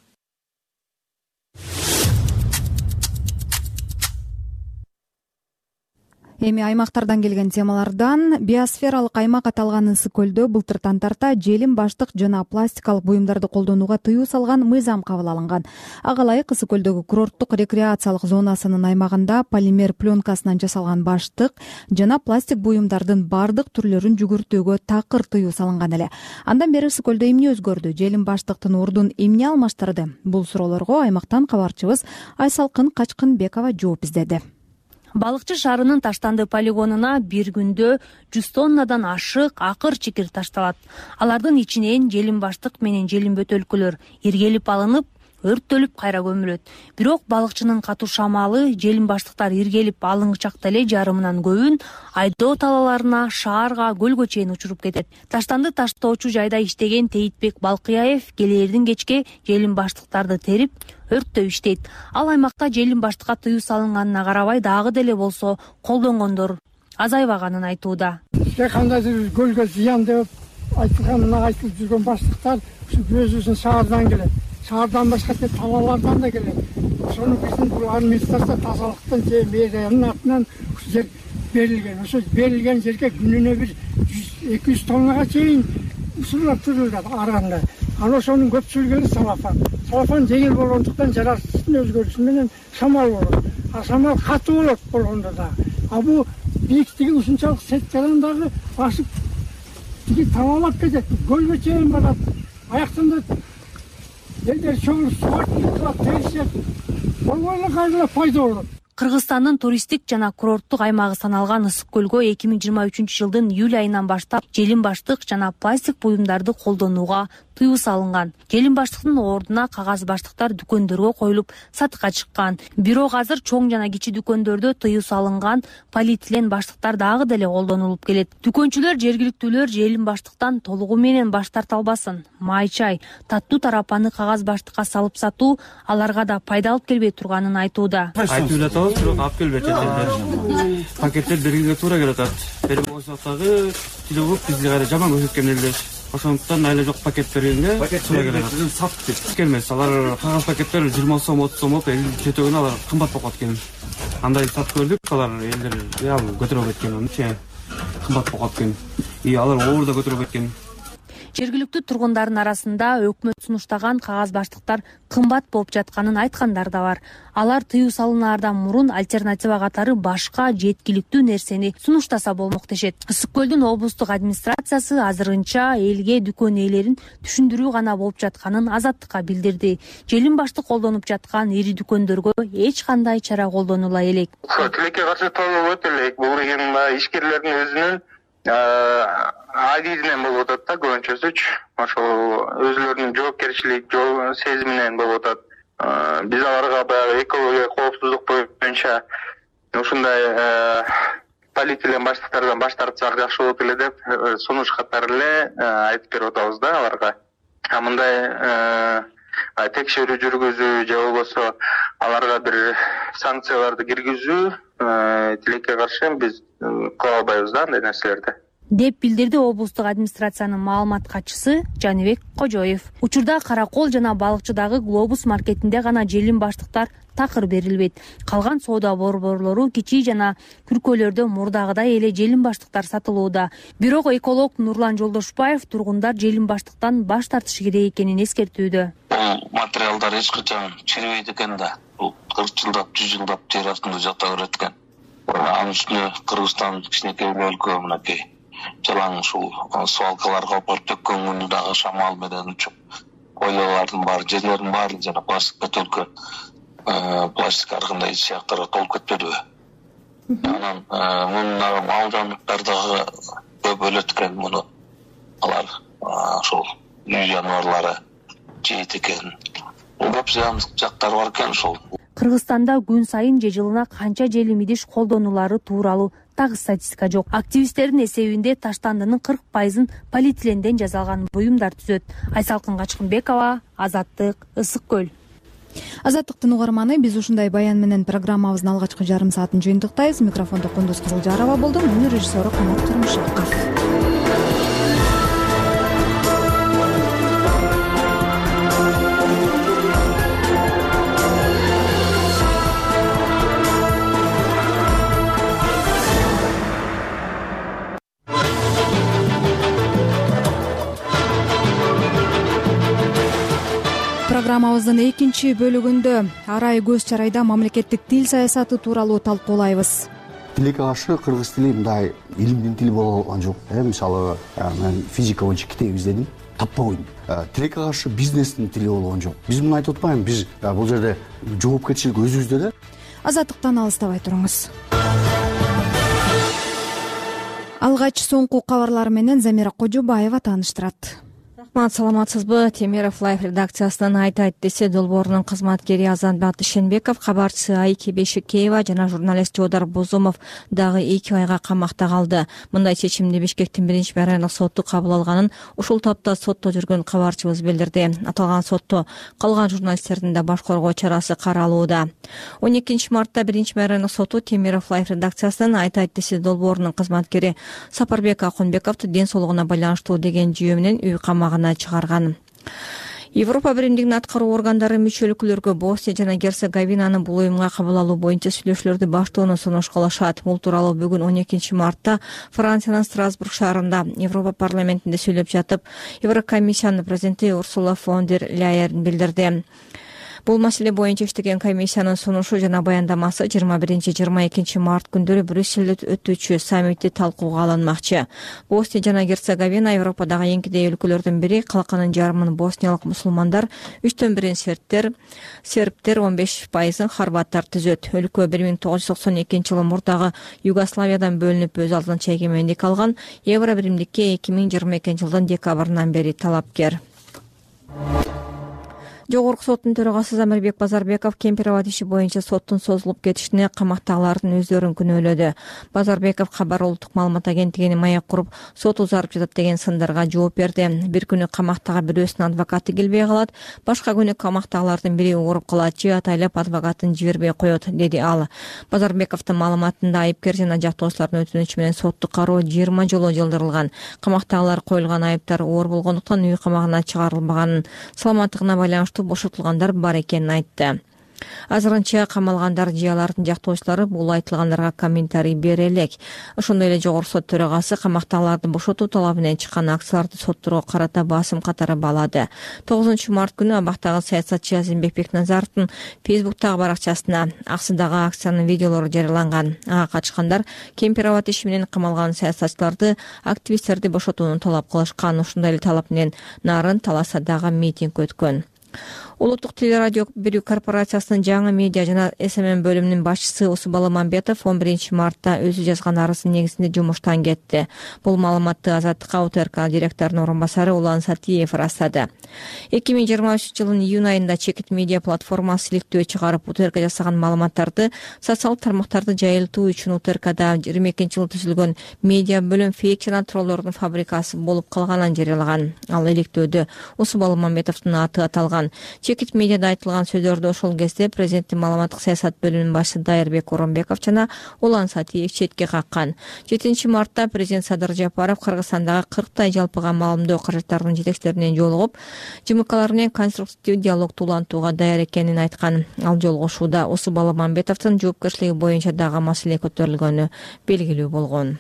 Эми аймактардан келген темалардан биосфералык аймак аталган Ысык көлдө былтыртан тарта желим баштык жана пластикалык буюмдарды колдонууга тыюу салган мыйзам кабыл алынган. Ага ылайык Ысык көлдөгү курорттук рекреациялык зонасынын аймагында полимер пленкасынан жасалган баштык жана пластик буюмдардын бардык түрлөрүн жүгүртүүгө такыр тыюу салынган эле. Андан бери Ысык көлдө эмне өзгөрдү? Желим баштыктын ордун эмне алмаштырды? Бул суроолорго аймактан кабарчыбыз Айсалкын Качкынбекова жооп издеди. Балыкчы шаарынын Таштанды полигонуна бир күндө жүз тоннадан ашык акыр чикир ташталат. Алардын ичинен желим баштык менен желим бөтөлкөлөр иргелип алынып, өрттөлүп кайра көмүлөт. Бирок балыкчынын катуу шамалы желим баштыктар иргелип алынгычакта эле жарымынан көбүн айдоо талаларына, шаарга, көлгө чейин учуруп кетет. Таштанды таштоочу жайда иштеген Теитбек Балкыяев келээрдин кечке желим баштыктарды терип өрттөп иштейт. Ал аймакта желим баштыкка тыюу салынганына карабай дагы деле болсо колдонгондор азайбаганын айтууда. Кандайдыр көлгө зыян деп айтылган, айтылып жүргөн баштыктар өзүбүздүн шаардан келет. Шаардан башка теп талаалардан да келет. Ошону биздин бул администрация тазалыктын же мэриянын атынан жер берилген. Ошо берилген жерге күнүнө бир эки жүз тоннага чейин усурлар түрүлөт ар кандай. Анан ошонун көпчүлүгү салафан. Салафан жеңил болгондуктан жаратылыштын өзгөрүшү менен шамал болот. А шамал катуу болот болгондо да. А бул бийиктиги ушунчалык сеткадан дагы башып тиги тамамлап кетет. Көлгө чейин барат. Аяктан элдер чоң суга теришет. Болгону кайра пайда болот. Кыргызстандын туристтик жана курорттук аймагы саналган Ысык көлгө эки миң жыйырма үчүнчү жылдын июль айынан баштап желим баштык жана пластик буюмдарды колдонууга тыюу салынган. Желим баштыктын ордуна кагаз баштыктар дүкөндөргө коюлуп сатыкка чыккан. Бирок азыр чоң жана кичи дүкөндөрдө тыюу салынган полиэтилен баштыктар дагы деле колдонулуп келет. Дүкөнчүлөр, жергиликтүүлөр желим баштыктан толугу менен баш тарта албасын. Май чай, таттуу тарапаны кагаз баштыкка салып сатуу аларга да пайда алып келбей турганын айтууда. Бирок алып келбейт элдер. Пакеттер бергенге туура келет атат. Бери болсоктагы тиле көп бизге кайра жаман көрсөткөн элдер. Ошондуктан айла жок пакет бергенге туура келет. Сат деп келмес. Алар кагаз пакеттер жыйырма сом, отуз сом болуп, эл четөгүнө алар кымбат болуп кеткен. Андай сат көрдүк, алар элдер реал көтөрүп кеткен, анча кымбат болуп кеткен. И алар оорда көтөрүп кеткен. Жергиликтүү тургундардын арасында өкмөт сунуштаган кагаз баштыктар кымбат болуп жатканын айткандар да бар. Алар тыюу салынаардан мурун альтернатива катары башка жеткиликтүү нерсени сунуштаса болмок дешет. Ысык көлдүн облустук администрациясы азырынча элге дүкөн ээлерин түшүндүрүү гана болуп жатканын Азаттыкка билдирди. Желим баштык колдонуп жаткан ири дүкөндөргө эч кандай чара колдонула элек. Тилекке каршы толуп элек. Бул деген ишкерлердин өзүнүн адидинен болуп атат да, көбүнчөсүчү. Ошол өзүлөрүнүн жоопкерчилик сезиминен болуп атат. Биз аларга баягы экология коопсуздук боюнча ушундай полиэтилен баштыктардан баш тартсак жакшы болот эле деп сунуш катары эле айтып берип атабыз да аларга. А мындай текшерүү жүргүзүү же болбосо аларга бир санкцияларды киргизүү тилекке каршы биз кыла албайбыз да андай нерселерди, деп билдирди облустук администрациянын маалымат катчысы Жаныбек Кожоев. Учурда Каракол жана Балыкчыдагы Глобус маркетинде гана желим баштыктар такыр берилбейт. Калган соода борборлору кичи жана күркөлөрдө мурдагыдай эле желим баштыктар сатылууда. Бирок эколог Нурлан Жолдошбаев тургундар желим баштыктан баш тартышы керек экенин эскертүүдө. Бул материалдар эч качан чирибейт экен да. Бул кырк жылдап, жүз жылдап жер астында жата берет экен. Анын үстүнө Кыргызстан кичинекей өлкө, мынакей жалаң ушул свалкаларга алып төккөн күнү дагы шамал менен учуп, ойлолордун баары, жерлердин баары жана пластик бөтөлкө, пластик ар кандай сыяктарга толуп кетпедиби? Анан муну абалжандыктар дагы көп өлөт экен, муну алар ошол үй жаныбарлары жейт экен. Көп зыяндык жактары бар экен ошол. Кыргызстанда күн сайын же жылына канча желим идиш колдонулары тууралуу так статистика жок. Активисттердин эсебинде таштандынын кырк пайызын полиэтиленден жасалган буюмдар түзөт. Айсалкын Качкынбекова, Азаттык, Ысык көл. Азаттыктын угарманы, биз ушундай баян менен программабыздын алгачкы жарым саатын жыйынтыктайбыз. Микрофондо Кундуз Кызылжарова болдум. Өнөр режиссеру Канат Кырымшаков. Программабыздын экинчи бөлүгүндө арай көз чарайда мамлекеттик тил саясаты тууралуу талкуулайбыз. Тилекке каршы кыргыз тили мындай илимдин тили боло алган жок. Мисалы, мен физика боюнча китеп издедим, таппай койдум. Тилекке каршы бизнестин тили болгон жок. Биз муну айтып атпайбы, биз бул жерде жоопкерчилик өзүбүздө да. Азаттыктан алыстабай туруңуз. Алгач соңку кабарлар менен Замира Кожобаева тааныштырат. Саламатсызбы? Темиров Лайф редакциясынын айт айт десе долбоорунун кызматкери Азанбат Ишенбеков, кабарчысы Айке Бешикеева жана журналист Жодар Бозомов дагы эки айга камакта калды. Мындай чечимди Бишкектин биринчи мэрайындык соту кабыл алганын ушул тапта сотто жүргөн кабарчыбыз билдирди. Аталган сотто калган журналисттердин да баш коргоо чарасы каралууда. он экинчи мартта биринчи мэрайындык соту Темиров Лайф редакциясынын айт айт десе долбоорунун кызматкери Сапарбек Акунбековду ден соолугуна байланыштуу деген жүйө менен үй камагына чыгарган. Европа биримдигинин аткаруу органдары мүчө өлкөлөргө Босния жана Герцеговинаны бул уюмга кабыл алуу боюнча сүйлөшүүлөрдү баштоону сунуш кылышат. Бул тууралуу бүгүн он экинчи мартта Франциянын Страсбург шаарында Европа парламентинде сүйлөп жатып, Еврокомиссиянын президенти Урсула фон дер Ляйен билдирди. Бул маселе боюнча иштеген комиссиянын сунушу жана баяндамасы жыйырма биринчи жыйырма экинчи март күндөрү Брюсселде өтүүчү саммитте талкууга алынмакчы. Босния жана Герцеговина Европадагы эң кедей өлкөлөрдүн бири, калканын жарымын босниялык мусулмандар, үчтөн бирин сербтер, сербтер он беш пайызын хорваттар түзөт. Өлкө бир миң тогуз жүз токсон экинчи жылы мурдагы Югославиядан бөлүнүп өз алдынча эгемендик алган, евро биримдикке эки миң жыйырма экинчи жылдын декабрынан бери талапкер. Жогорку соттун төрагасы Замирбек Базарбеков Кемпирабад иши боюнча соттун созулуп кетишине камактагылардын өздөрүн күнөөлөдү. Базарбеков Кабар улуттук маалымат агенттигине маек куруп, сот узарып жатат деген сындарга жооп берди. Бир күнү камактага бирөөсүнүн адвокаты келбей калат, башка күнү камактагылардын бири ооруп калат же атайлап адвокатын жибербей коет, деди ал. Базарбековдун маалыматында айыпкер жана жактоочулардын өтүнүчү менен соттук кароо жыйырма жолу жылдырылган. Камактагылар коюлган айыптар оор болгондуктан үй камагына чыгарылбаганын, саламаттыгына байланыштуу бошотулгандар бар экенин айтты. Азырынча камалгандар же алардын жактоочулары бул айтылгандарга комментарий бере элек. Ошондой эле жогорку сот төрагасы камактагыларды бошотуу талабы менен чыккан акцияларды сотторго карата басым катары баалады. тогузунчу март күнү Абактагы саясатчы Азимбек Бекназаровдун Фейсбуктагы баракчасына аксыдагы акциянын видеолору жарыяланган. Ага катышкандар Кемпирабад иши менен камалган саясатчыларды, активисттерди бошотууну талап кылышкан. Ушундай эле талап менен Нарын Таласадагы митинг өткөн. Улуттук телерадио берүү корпорациясынын жаңы медиа жана эс эм эм бөлүмүнүн башчысы Усубалы Мамбетов он биринчи мартта өзү жазган арыздын негизинде жумуштан кетти. Бул маалыматты Азаттыкка УТРК директорунун орун басары Улан Сатиев ырастады. эки миң жыйырма үчүнчү жылдын июнь айында Чекит медиа платформасы иликтөө чыгарып, УТРК жасаган маалыматтарды социалдык тармактарда жайылтуу үчүн УТРКда жыйырма экинчи жылы түзүлгөн медиа бөлүм фейк жана троллордун фабрикасы болуп калганын жарыялаган. Ал иликтөөдө Усубалы Мамбетовдун аты аталган. Чекит медиада айтылган сөздөрдү ошол кезде президенттин маалыматтык саясат бөлүмүнүн башчысы Дайырбек Оронбеков жана Улан Сатиев четке каккан. жетинчи мартта президент Садыр Жапаров Кыргызстандагы кырктай жалпыга маалымдоо каражаттарынын жетекчилерине жолугуп, ЖМКлар менен конструктив диалогду улантууга даяр экенин айткан. Ал жолугушууда Усубалы Мамбетовдун жоопкерчилиги боюнча дагы маселе көтөрүлгөнү белгилүү болгон.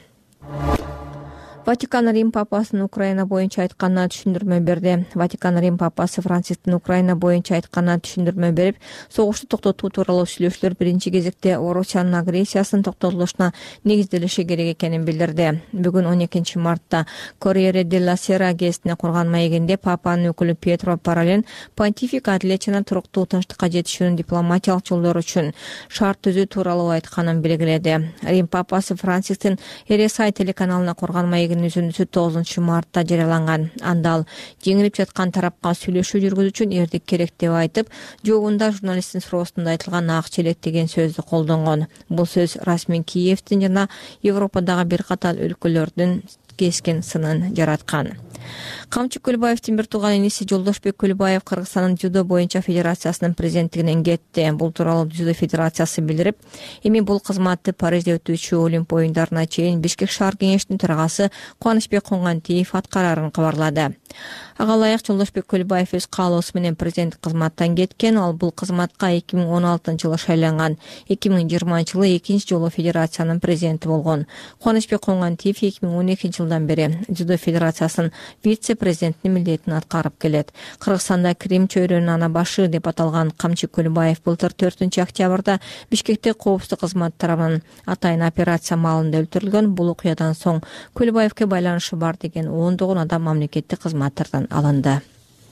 Ватикан Рим папасынын Украина боюнча айтканына түшүндүрмө берди. Ватикан Рим папасы Францисктин Украина боюнча айтканына түшүндүрмө берип, согушту токтотуу тууралуу сүйлөшүүлөр биринчи кезекте Орусиянын агрессиясынын токтотулушуна негизделиши керек экенин билдирди. Бүгүн он экинчи мартта Corriere della Sera гезитине курган маегинде папанын өкүлү Пьетро Парален понтифик адилет жана туруктуу тынчтыкка жетишүүнүн дипломатиялык жолдору үчүн шарт түзүү тууралуу айтканын белгиледи. Рим папасы Францисктин Эресай телеканалына курган маегинде деген үзүндүсү тогузунчу мартта жарыяланган. Анда ал жеңилип жаткан тарапка сүйлөшүү жүргүзүү үчүн эрдик керек деп айтып, жообунда журналисттин суроосунда айтылган ак челек деген сөздү колдонгон. Бул сөз расмий Киевдин жана Европадагы бир катар өлкөлөрдүн кескин сынын жараткан. Камчы Көлбаевдин бир тууган иниси Жолдошбек Көлбаев Кыргызстандын дзюдо боюнча федерациясынын президенттигинен кетти. Бул тууралуу дзюдо федерациясы билдирип, эми бул кызматты Парижде өтүүчү Олимп оюндарына чейин Бишкек шаар кеңешинин төрагасы Кубанычбек Коңгантиев аткарарын кабарлады. Ага ылайык Жолдошбек Көлбаев өз каалоосу менен президенттик кызматтан кеткен. Ал бул кызматка эки миң он алтынчы жылы шайланган. эки миң жыйырманчы жылы экинчи жолу федерациянын президенти болгон. Кубанычбек Коңгантиев эки миң он экинчи жылдан бери дзюдо федерациясынын вице-президентинин милдетин аткарып келет. Кыргызстанда Крим чөйрөнүн ана башы деп аталган Камчы Көлбаев былтыр төртүнчү октябрда Бишкекте коопсуздук кызмат тарабынан атайын операция маалында өлтүрүлгөн. Бул окуядан соң Көлбаевке байланышы бар деген ондогон адам мамлекеттик кызматтардан алынды.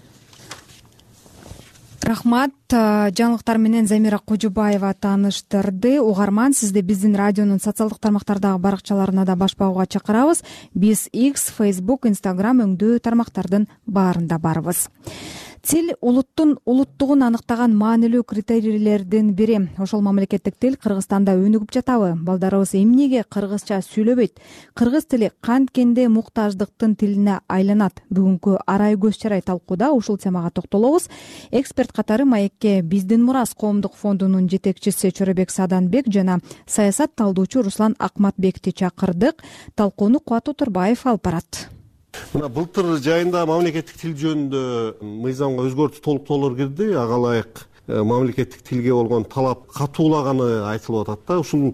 Рахмат. Жаңылыктар менен Замира Кожубаева тааныштырды. Угарман, сизди биздин радионун социалдык тармактардагы баракчаларына да баш багууга чакырабыз. Биз X, Facebook, Instagram өңдөө тармактардын баарында барбыз. Тил улуттун улуттугун аныктаган маанилүү критерийлердин бири. Ошол мамлекеттик тил Кыргызстанда өнүгүп жатабы? Балдарыбыз эмнеге кыргызча сүйлөбөйт? Кыргыз тили канткенде муктаждыктын тилине айланат? Бүгүнкү арай көз чарай талкууда ушул темага токтолобуз. Эксперт катары маекке Биздин мурас коомдук фондунун жетекчиси Чоробек Саданбек жана саясат талдоочу Руслан Акматбекти чакырдык. Талкууну Кубат Отурбаев алып барат. Мына былтыр жайында мамлекеттик тил жөнүндө мыйзамга өзгөртүү толуктоолор кирди. Ага ылайык мамлекеттик тилге болгон талап катуулаганы айтылып атат да. Ушул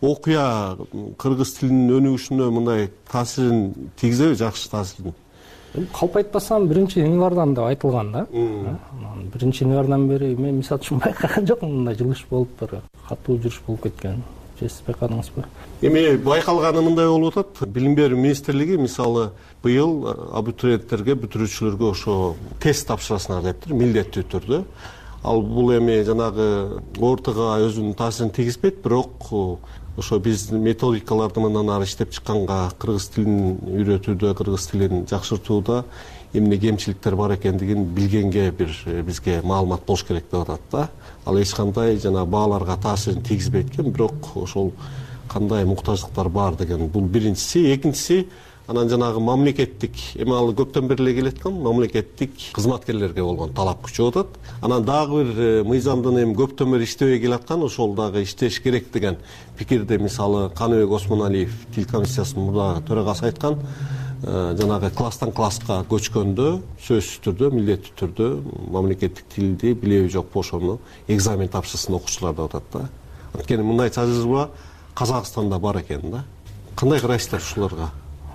окуя кыргыз тилинин өнүгүшүнө мындай таасирин тийгизеби, жакшы таасирин? Калп айтпасам биринчи январдан деп айтылган да. Биринчи январдан бери мен мисалы үчүн байкаган жокмун, мындай жылыш болуп бир катуу жүрүш болуп кеткен. Сиз байкадыңызбы? Эми байкалганы мындай болуп атат. Билим берүү министрлиги мисалы быйыл абитуриенттерге, бүтүрүүчүлөргө ошо тест тапшырасыңар дептир, милдеттүү түрдө. Ал бул эми жанагы ортого өзүнүн таасирин тийгизбейт, бирок ошо биз методикаларды мындан ары иштеп чыкканга кыргыз тилин үйрөтүүдө, кыргыз тилин жакшыртууда эмне кемчиликтер бар экендигин билгенге бир бизге маалымат болуш керек деп атат да. Ал эч кандай жана бааларга таасирин тийгизбейт экен, бирок ошол кандай муктаждыктар бар деген бул биринчиси. Экинчиси анан жанагы мамлекеттик, эми ал көптөн бери эле келаткан мамлекеттик кызматкерлерге болгон талап күчөп атат. Анан дагы бир мыйзамдын эми көптөн бери иштебей келаткан, ошол дагы иштеш керек деген пикирде мисалы Каныбек Осмоналиев тил комиссиясынын мурдагы төрагасы айткан. Жанагы класстан класска көчкөндө сөзсүз түрдө, милдеттүү түрдө мамлекеттик тилди билеби жокпу ошону экзамен тапшырсын окуучулар деп атат да. Анткени мындай жазба Казакстанда бар экен да. Кандай карайсыздар ушуларга?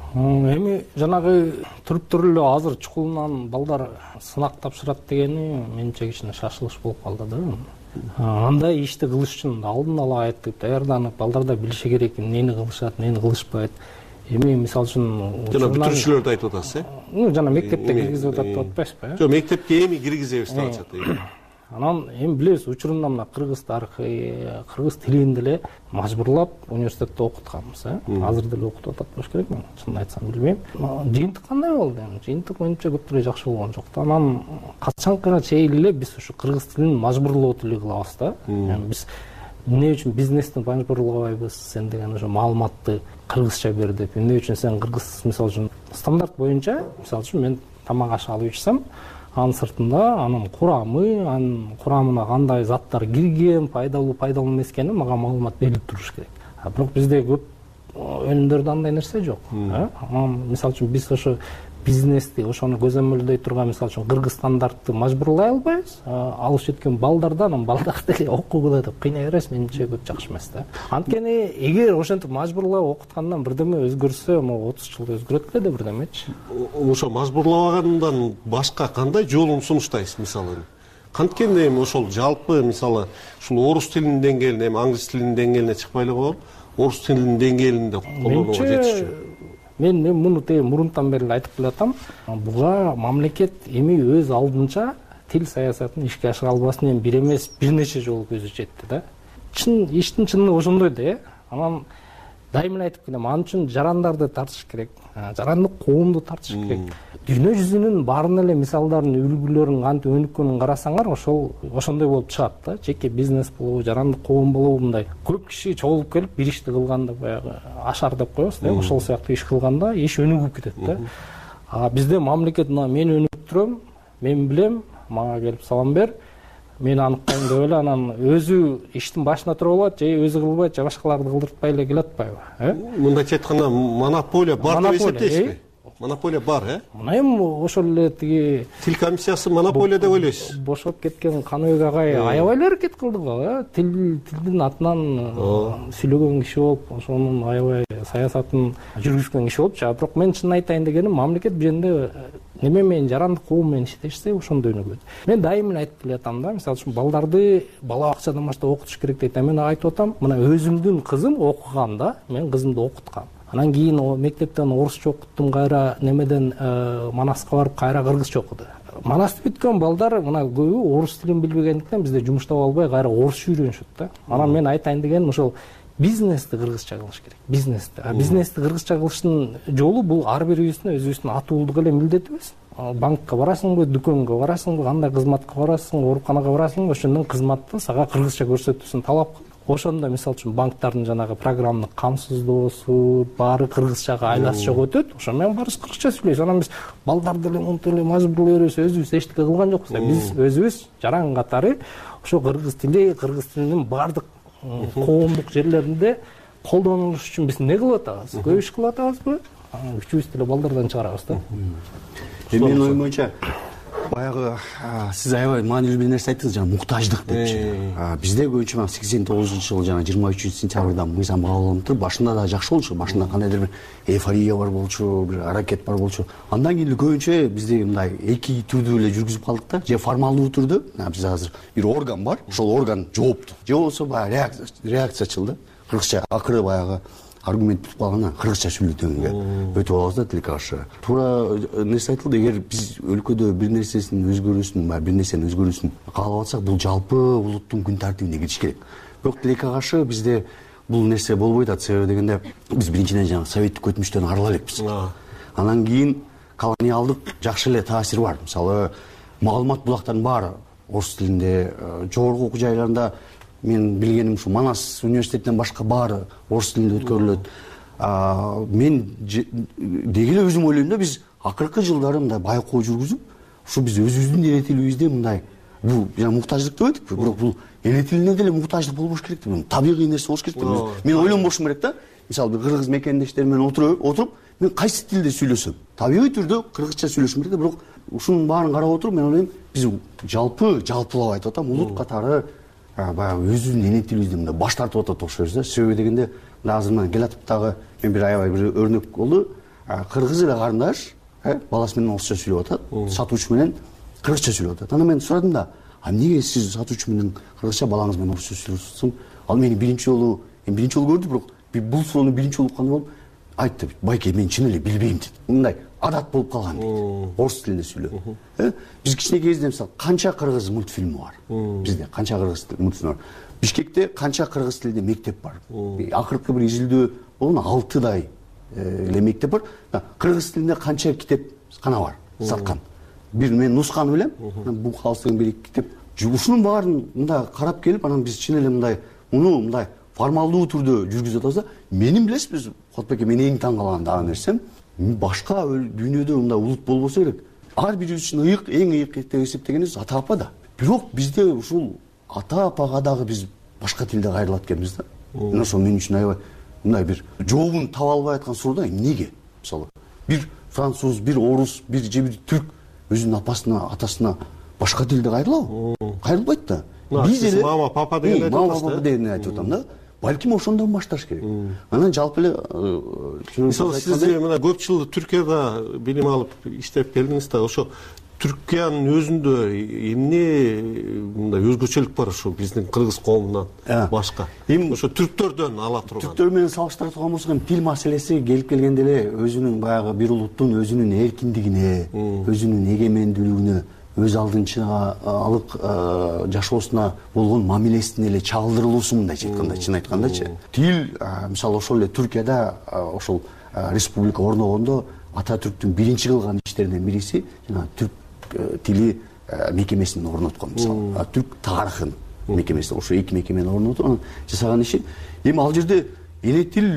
Эми жанагы туруп-туруп эле азыр чукулунан балдар сынак тапшырат дегени менимче кичине шашылыш болуп калды да. Андай ишти кылыш үчүн алдын ала айтып, даярданып, балдар да билиши керек эмнени кылышат, эмнени кылышпайт. Эми мисалы үчүн жана бүтүрүүчүлөрдү айтып атасыз, э? Жана мектепте киргизип атат деп атпайсызбы, э? Жок, мектепке эми киргизебиз деп атышат. Анан эми билебиз, учурунда мына кыргыз тарыхы, кыргыз тилин деле мажбурлап университетте окутканбыз, э? Азыр деле окутуп атат болуш керек, мен чынын айтсам билбейм. Жыйынтык кандай болду эми? Жыйынтык менимче көптүрө жакшы болгон жок да. Анан качанкыга чейин эле биз ушу кыргыз тилин мажбурлоо тили кылабыз да. Биз эмне үчүн бизнести мажбурлабайбыз, сен деген ошо маалыматты кыргызча бер деп, эмне үчүн сен кыргыз мисалы үчүн стандарт боюнча, мисалы үчүн мен тамак аш алып ичсем, анын сыртында анын курамы, анын курамына кандай заттар кирген, пайдалуу, пайдалуу эмес экени мага маалымат берилип туруш керек. А бирок бизде көп өнүмдөрдө андай нерсе жок, э? Анан мисалы үчүн биз ошо бизнести, ошону көзөмөлдөй турган мисалы үчүн кыргыз стандартты мажбурлай албайбыз. Алып жеткен балдардан, анан балдар деле окугула деп кыйнай беребиз, менимче көп жакшы эмес да. Анткени эгер ошентип мажбурлап окуткандан бирдеме өзгөрсө, могу отуз жылда өзгөрөт эле да бирдемечи. Ошо мажбурлагандан башка кандай жолун сунуштайсыз мисалы? Канткенде эми ошол жалпы мисалы ушул орус тилинин деңгээлине, эми англис тилинин деңгээлине чыкпай эле коелу, орус тилинин деңгээлинде колдонууга жетишчү. Мен муну тээ мурунтан бери айтып келатам. Буга мамлекет эми өз алдынча тил саясатын ишке ашыра албасын, эми бир эмес бир нече жолу көзү жетти да. Чын иштин чынын ошондой да, э? Анан дайыма эле айтып келем, ал үчүн жарандарды тартыш керек, жарандык коомду тартыш керек. Дүйнө жүзүнүн баарын эле мисалдарын, үлгүлөрүн кантип өнүккөнүн карасаңар, ошол ошондой болуп чыгат да. Жеке бизнес болобу, жарандык коом болобу, мындай көп киши чогулуп келип бир ишти кылганда, баягы ашар деп коебуз да, ошол сыяктуу иш кылганда иш өнүгүп кетет да. А бизде мамлекет мына мен өнүктүрөм, мен билем, мага келип салам бер, мен аныктайм деп эле анан өзү иштин башына туруп алат, же өзү кылбайт, же башкаларды кылдыртпай эле келе атпайбы, э? Мындайча айтканда монополия бар деп эсептейсизби? Монополия бар, э? Мына эми ошол эле тиги тил комиссиясы монополия деп ойлойсуз? Бошоп кеткен Каныбек агай аябай эле аракет кылды го, э? Тил тилдин атынан сүйлөгөн киши болуп, ошонун аябай саясатын жүргүзгөн киши болуп чыга. Бирок мен чынын айтайын дегеним, мамлекет бул жерде неме менен жарандык коом менен иштешсе, ошондо өнүгөт. Мен дайыма эле айтып келатам да, мисалы үчүн балдарды бала бакчадан баштап окутуш керек дейт. Мен айтып атам, мына өзүмдүн кызым окуганда, мен кызымды окуткам. Анан кийин мектептен орусча окуттум, кайра немеден Манаска барып кайра кыргызча окуду. Манасты бүткөн балдар мына көбү орус тилин билбегендиктен бизде жумуштап албай кайра орусча үйрөнүшөт да. Анан мен айтайын дегеним ошол бизнести кыргызча кылыш керек. Бизнести. А бизнести кыргызча кылыштын жолу бул ар бирибиздин өзүбүздүн атуулдук эле милдетибиз. Банкка барасыңбы, дүкөнгө барасыңбы, кандай кызматка барасың, ооруканага барасыңбы, ошондон кызматты сага кыргызча көрсөтүүсүн талап кыл. Ошондо мисалы үчүн банктардын жанагы программалык камсыздоосу баары кыргызчага айласы жок өтөт. Ошо менен баарыбыз кыргызча сүйлөйбүз. Анан биз балдарды эле монтип эле мажбурлай беребиз, өзүбүз эчтеке кылган жокпуз. Биз өзүбүз жаран катары ошо кыргыз тили, кыргыз тилинин баардык коомдук жерлеринде колдонулуш үчүн биз эмне кылып атабыз? Көп иш кылып атабызбы? Үчүбүз деле балдардан чыгарабыз да. Менин оюм боюнча баягы сиз аябай маанилүү бир нерсе айттыңыз, жана муктаждык депчи. Бизде көбүнчө сексен тогузунчу жылы жана жыйырма үчүнчү сентябрда мыйзам кабыл алынып туруп, башында да жакшы болчу, башында кандайдыр бир эйфория бар болчу, бир аракет бар болчу. Андан кийин көбүнчө бизде мындай эки түрдүү эле жүргүзүп калдык да. Же формалдуу түрдө, бизде азыр бир орган бар, ошол орган жоопту. Же болбосо баягы реакциячыл да. Кыргызча акыры баягы аргумент бүтүп калганда кыргызча сүйлөтөнгө өтүп алабыз да тилге каршы. Туура нерсе айтылды, эгер биз өлкөдө бир нерсесин өзгөрүүсүн, бир нерсенин өзгөрүүсүн каалап атсак, бул жалпы улуттун күн тартибине кириш керек. Бирок тилекке каршы бизде бул нерсе болбой атат. Себеби дегенде биз биринчиден жана советтик өтмүштөн арыла элекпиз. Анан кийин колониалдык жакшы эле таасир бар. Мисалы, маалымат булактардын баары орус тилинде, жогорку окуу жайларында мен билгеним ушу Манас университетинен башка баары орус тилинде өткөрүлөт. Мен деги эле өзүм ойлойм да, биз акыркы жылдары мындай байкоо жүргүзүп, ушу биз өзүбүздүн эне тилибизде мындай бул жана муктаждык деп айттык, бирок бул эне тилине деле муктаждык болбош керек деп, табигый нерсе болуш керек деп. Мен ойлонбошум керек да. Мисалы бир кыргыз мекендештерим менен отуруп, мен кайсы тилде сүйлөсөм, табигый түрдө кыргызча сүйлөшүм керек да, бирок ушунун баарын карап отуруп мен ойлойм, биз жалпы жалпылап айтып атам, улут катары баягы өзүбүздүн эне тилибизден баш тартып атат окшойбуз да. Себеби дегенде азыр мына келатып дагы мен бир аябай бир өрнөк болду. Кыргыз эле карындаш баласы менен орусча сүйлөп атат, сатуучу менен кыргызча сүйлөп атат. Анан мен сурадым да, а эмнеге сиз сатуучу менен кыргызча, балаңыз менен орусча сүйлөп атасың? Ал мени биринчи жолу, эми биринчи жолу көрдү, бирок бул суроону биринчи жолу уккандай болуп айтты, байке мен чын эле билбейм дейт. Мындай адат болуп калган дейт, орус тилинде сүйлөө. Биз кичинекейибизде мисалы канча кыргыз мультфильми бар? Бизде канча кыргыз мультфильми бар? Бишкекте канча кыргыз тилде мектеп бар? Акыркы бир изилдөө болгон алтыдай эле мектеп бар. Кыргыз тилинде канча китепкана бар саткан? Бир мен нусканы билем, бул калыс деген бир китеп. Ушунун баарын мындай карап келип, анан биз чын эле мындай муну мындай формалдуу түрдө жүргүзүп атабыз да. Менин билесизби, Кодбеке, мен эң таң калган дагы нерсем, башка дүйнөдө мындай улут болбосо керек. Ар бирибиз үчүн ыйык, эң ыйык деп эсептегенибиз ата апа да. Бирок бизде ушул ата апага дагы биз башка тилде кайрылат экенбиз да. Мына ошол мен үчүн аябай мындай бир жообун таба албай аткан суроо да. Эмнеге? Мисалы, бир француз, бир орус, бир же бир түрк өзүнүн апасына, атасына башка тилде кайрылабы? Кайрылбайт да. Биз эле мама, папа деген айтып атабыз да. Мама, папа деген айтып атам да. Балким ошондон башташ керек. Анан жалпы эле мисалы сиз мына көп жыл Түркияда билим алып иштеп келдиңиз да, ошо Түркиянын өзүндө эмне мындай өзгөчөлүк бар ошо биздин кыргыз коомунан башка? Эми ошо түрктөрдөн ала турган. Түрктөр менен салыштыра турган болсок, эми тил маселеси келип келгенде эле өзүнүн баягы бир улуттун өзүнүн эркиндигине, өзүнүн эгемендүүлүгүнө өз алдынча алык жашоосуна болгон мамилесин эле чагылдырылуусу, мындайча айтканда, чын айткандачы. Тил мисалы ошол эле Түркияда ошол республика орногондо Ататүрктүн биринчи кылган иштеринен бириси жана түрк тили мекемесин орноткон, мисалы түрк тарыхын мекемеси, ошо эки мекемени орнотуп анан жасаган иши. Эми ал жерде эле тил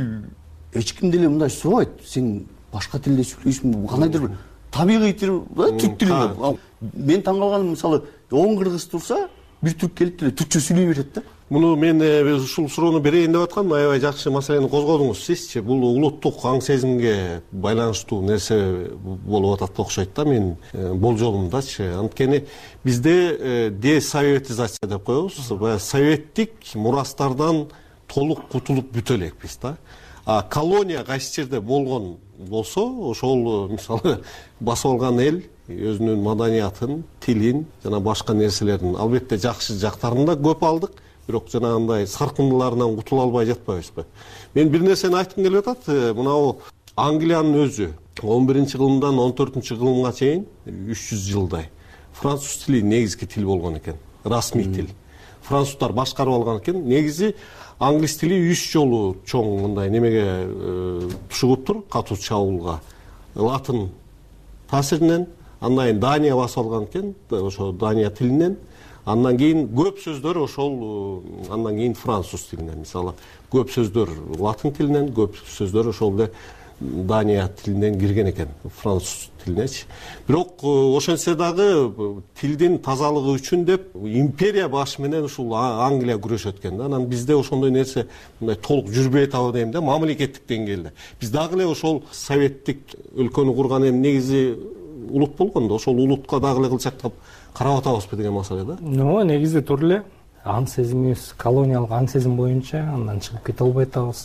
эч ким деле мындай сурабайт, сен башка тилде сүйлөйсүңбү, кандайдыр бир табигый тил, түрк тилинде. Мен таң калганым, мисалы он кыргыз турса, бир түрк келип деле түркчө сүйлөй берет да. Муну мен ушул суроону берейин деп аткам, аябай жакшы маселени козгодуңуз сизчи. Бул улуттук аң сезимге байланыштуу нерсе болуп атат окшойт да, мен болжолумдачы. Анткени бизде десоветизация деп коебуз, баягы советтик мурастардан толук кутулуп бүтө элекпиз да. А колония кайсы жерде болгон болсо, ошол мисалы басып алган эл өзүнүн маданиятын, тилин жана башка нерселерин албетте жакшы жактарын да көп алдык, бирок жанагындай саркындыларынан кутула албай жатпайбызбы? Мен бир нерсени айткым келип атат. Мынау Англиянын өзү он биринчи кылымдан он төртүнчү кылымга чейин үч жүз жылдай француз тили негизги тил болгон экен, расмий тил. Француздар башкарып алган экен. Негизи англис тили үч жолу чоң мындай немеге тушугуптур, катуу чабуулга. Латын таасиринен, андан кийин Дания басып алган экен, ошо Дания тилинен. Андан кийин көп сөздөр ошол, андан кийин француз тилинен. Мисалы, көп сөздөр латын тилинен, көп сөздөр ошол эле Дания тилинен кирген экен, француз тилинечи. Бирок ошентсе дагы тилдин тазалыгы үчүн деп империя башы менен ушул Англия күрөшөт экен да. Анан бизде ошондой нерсе мындай толук жүрбөй атабы дейм да, мамлекеттик деңгээлде. Биз дагы эле ошол советтик өлкөнү курган эми негизи улут болгон да, ошол улутка дагы эле кылчактап карап атабызбы деген маселе да. Ооба, негизи тур эле аң сезимибиз, колониялык аң сезим боюнча андан чыгып кете албай атабыз.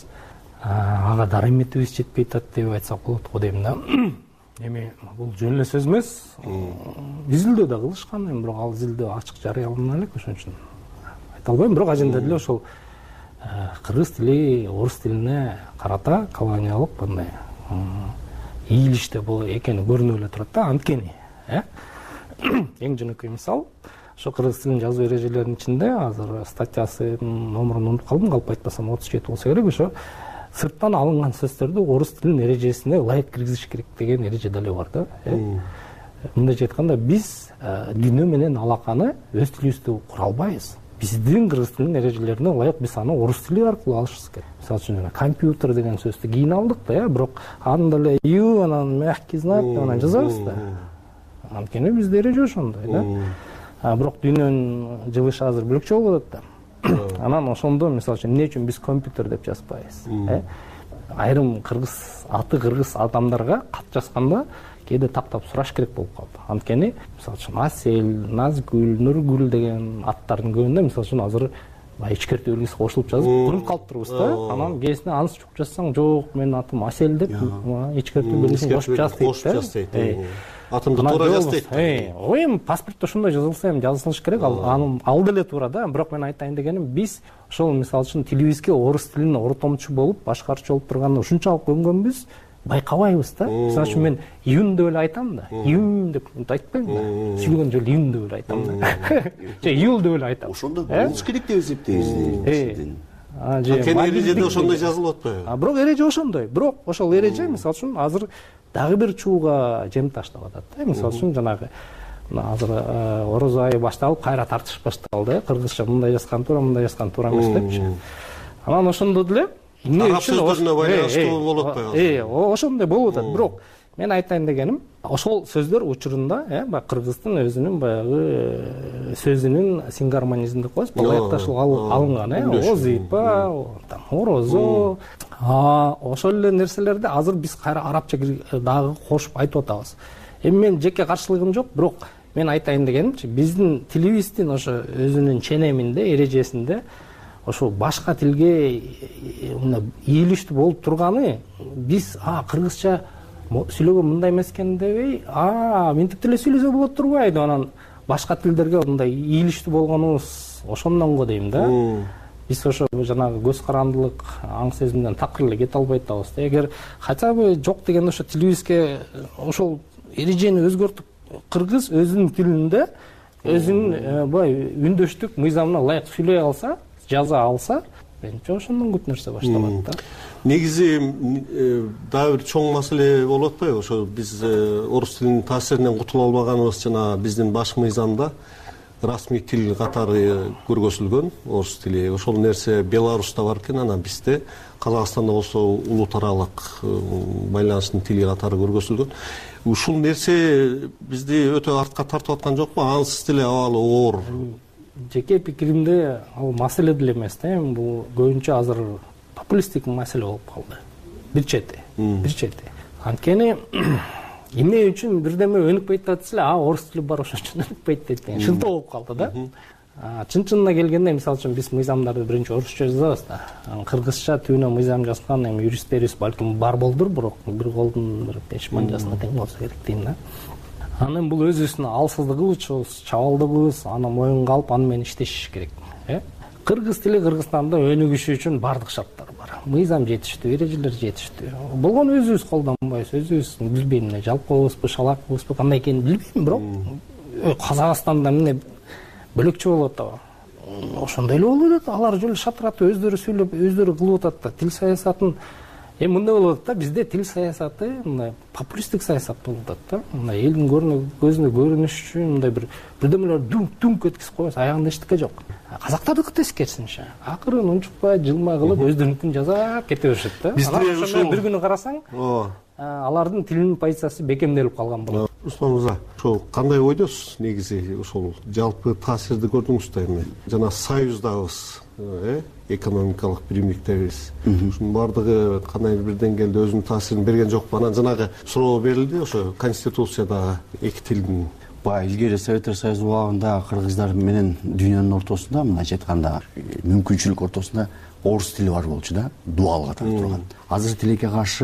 Ага дарыметибиз жетпей атат деп айтсак болот го дейм да. Эми бул жөн эле сөз эмес. Изилдөө да кылышкан, эми бирок ал изилдөө ачык жарыялана элек, ошон үчүн айта албайм. Бирок аженде деле ошол кыргыз тили, орус тилине карата колониялык мындай ийилиште бул экени көрүнүп эле турат да. Анткени, э? Эң жөнөкөй мисал, ошо кыргыз тилинин жазуу эрежелеринин ичинде азыр статьясын номурун унутуп калдым, калп айтпасам отуз жети болсо керек, ошо сырттан алынган сөздөрдү орус тилинин эрежесине ылайык киргизиш керек деген эреже деле бар да. Мындайча айтканда, биз дүйнө менен алаканы өз тилибизде кура албайбыз. Биздин кыргыз тилинин эрежелерине ылайык биз аны орус тили аркылуу алышыбыз керек. Мисалы үчүн жана компьютер деген сөздү кийин алдык да, бирок аны деле ю, анан мягкий знак деп анан жазабыз да. Анткени бизде эреже ошондой да. Бирок дүйнөнүн жылышы азыр бөлөкчө болуп атат да. Анан ошондо мисалы үчүн эмне үчүн биз компьютер деп жазбайбыз? Айрым кыргыз аты кыргыз адамдарга кат жазганда кээде таптап сураш керек болуп калды. Анткени мисалы үчүн Асел, Назгүл, Нургүл деген аттардын көбүндө мисалы үчүн азыр ичкертүү белгиси кошулуп жазып көрүнүп калып турбуз да. Анан кээсине анысы жок жазсаң, жок, менин атым Асел деп ичкертүү белгисин кошуп жаз дейт. Атымды туура жаз дейт. Ой, эми паспортто ошондой жазылса эми жазылыш керек, ал ал деле туура да. Бирок мен айтайын дегеним, биз ошол мисалы үчүн тилибизге орус тилин ортомчу болуп, башкарчу болуп турганда ушунчалык көнгөнбүз, байкабайбыз да. Мисалы үчүн мен июнь деп эле айтам да. Июнь деп айтпайм да. Сүйлөгөн жолу июнь деп эле айтам да. Же июль деп эле айтам. Ошондо болуш керек деп эсептейбиз. Анткени эрежеде ошондой жазылып атпайбы? Бирок эреже ошондой. Бирок ошол эреже мисалы үчүн азыр дагы бир чууга жем таштап атат да. Мисалы үчүн жанагы азыр орозо айы башталып, кайра тартыш башталды. Кыргызча мындай жазган туура, мындай жазган туура эмес депчи. Анан ошондо деле араб сөздөрүнө байланыштуу болуп атпайбы? Э, ошондой болуп атат. Бирок мен айтайын дегеним, ошол сөздөр учурунда, э, баягы кыргыздын өзүнүн баягы сөзүнүн сингармонизм деп коебуз, ылайыкташылып алынган, э, озипа, там орозо, ошол эле нерселерди азыр биз кайра арабча дагы кошуп айтып атабыз. Эми мен жеке каршылыгым жок, бирок мен айтайын дегенимчи, биздин тилибиздин ошо өзүнүн ченеминде, эрежесинде ошо башка тилге ийилиштүү болуп турганы, биз а кыргызча сүйлөгөн мындай эмес экен дебей, а мынтип деле сүйлөсө болот турбайбы деп анан башка тилдерге мындай ийилиштүү болгонубуз ошондон го дейм да. Биз ошо жанагы көз карандылык, аң сезимден такыр эле кете албай атабыз. Эгер хотя бы жок дегенде ошо тилибизге ошол эрежени өзгөртүп кыргыз өзүнүн тилинде өзүнүн баягы үндөштүк мыйзамына ылайык сүйлөй алса, жаза алса, менимче ошондон көп нерсе башталат да. Негизи дагы бир чоң маселе болуп атпайбы? Ошо биз орус тилинин таасиринен кутула албаганыбыз жана биздин баш мыйзамда расмий тил катары көргөзүлгөн орус тили. Ошол нерсе Беларуста бар экен, анан бизде Казакстанда болсо улут аралык байланыштын тили катары көргөзүлгөн. Ушул нерсе бизди өтө артка тартып аткан жокпу? Ансыз деле абалы оор. Жеке пикиримде ал маселе деле эмес да, эми бул көбүнчө азыр популисттик маселе болуп калды. Бир чети, бир чети. Анткени эмне үчүн бирдеме өнүкпөйт десе, а орус тили бар ошон үчүн өнүкпөйт дейт деген шынтоо болуп калды да. Чын-чынына келгенде, мисалы үчүн биз мыйзамдарды биринчи орусча жазабыз да. Кыргызча түбүнөн мыйзам жазган эми юристтерибиз балким бар болдур, бирок бир колдун бир беш манжасына тең болсо керек дейм да. Анын бул өзүбүздүн алсыздыгыбыз, чабалдыгыбыз, аны моюнга алып, аны менен иштешиш керек. Кыргыз тили Кыргызстанда өнүгүшү үчүн бардык шарттар бар. Мыйзам жетиштүү, эрежелер жетиштүү. Болгону өзүбүз колдонбойбуз, өзүбүз билбейм, жалпыбызбы, шалакпызбы, кандай экенин билбейм, бирок Казакстанда эмне бөлөкчө болуп атабы? Ошондой эле болуп атат. Алар жөн шатыраты өздөрү сүйлөп, өздөрү кылып атат да. Тил саясатын эми мындай болуп атат да, бизде тил саясаты мындай популисттик саясат болуп атат да. Мындай элдин көзүнө көрүнүш үчүн мындай бир бирдемелер дүңк-дүңк эткизип коебуз, аягында эчтеке жок. Казактардыкы тескерисинче. Акырын унчукпай, жылмай кылып өздөрүнүкүн жазап кете беришет да. Бизде ошол бир күнү карасаң, алардын тилинин позициясы бекемделип калган болот. Усман мырза, ошол кандай ойдосуз негизи ошол жалпы таасирди көрдүңүз да эми? Жана союздабыз, э, экономикалык биримдиктебиз. Ушунун бардыгы кандай бир деңгээлде өзүнүн таасирин берген жокпу? Анан жанагы суроо берилди, ошо конституциядагы эки тилдин баягы илгери Советтер Союзу убагында кыргыздар менен дүйнөнүн ортосунда, мындайча айтканда, мүмкүнчүлүк ортосунда орус тили бар болчу да, дуал катары турган. Азыр тилекке каршы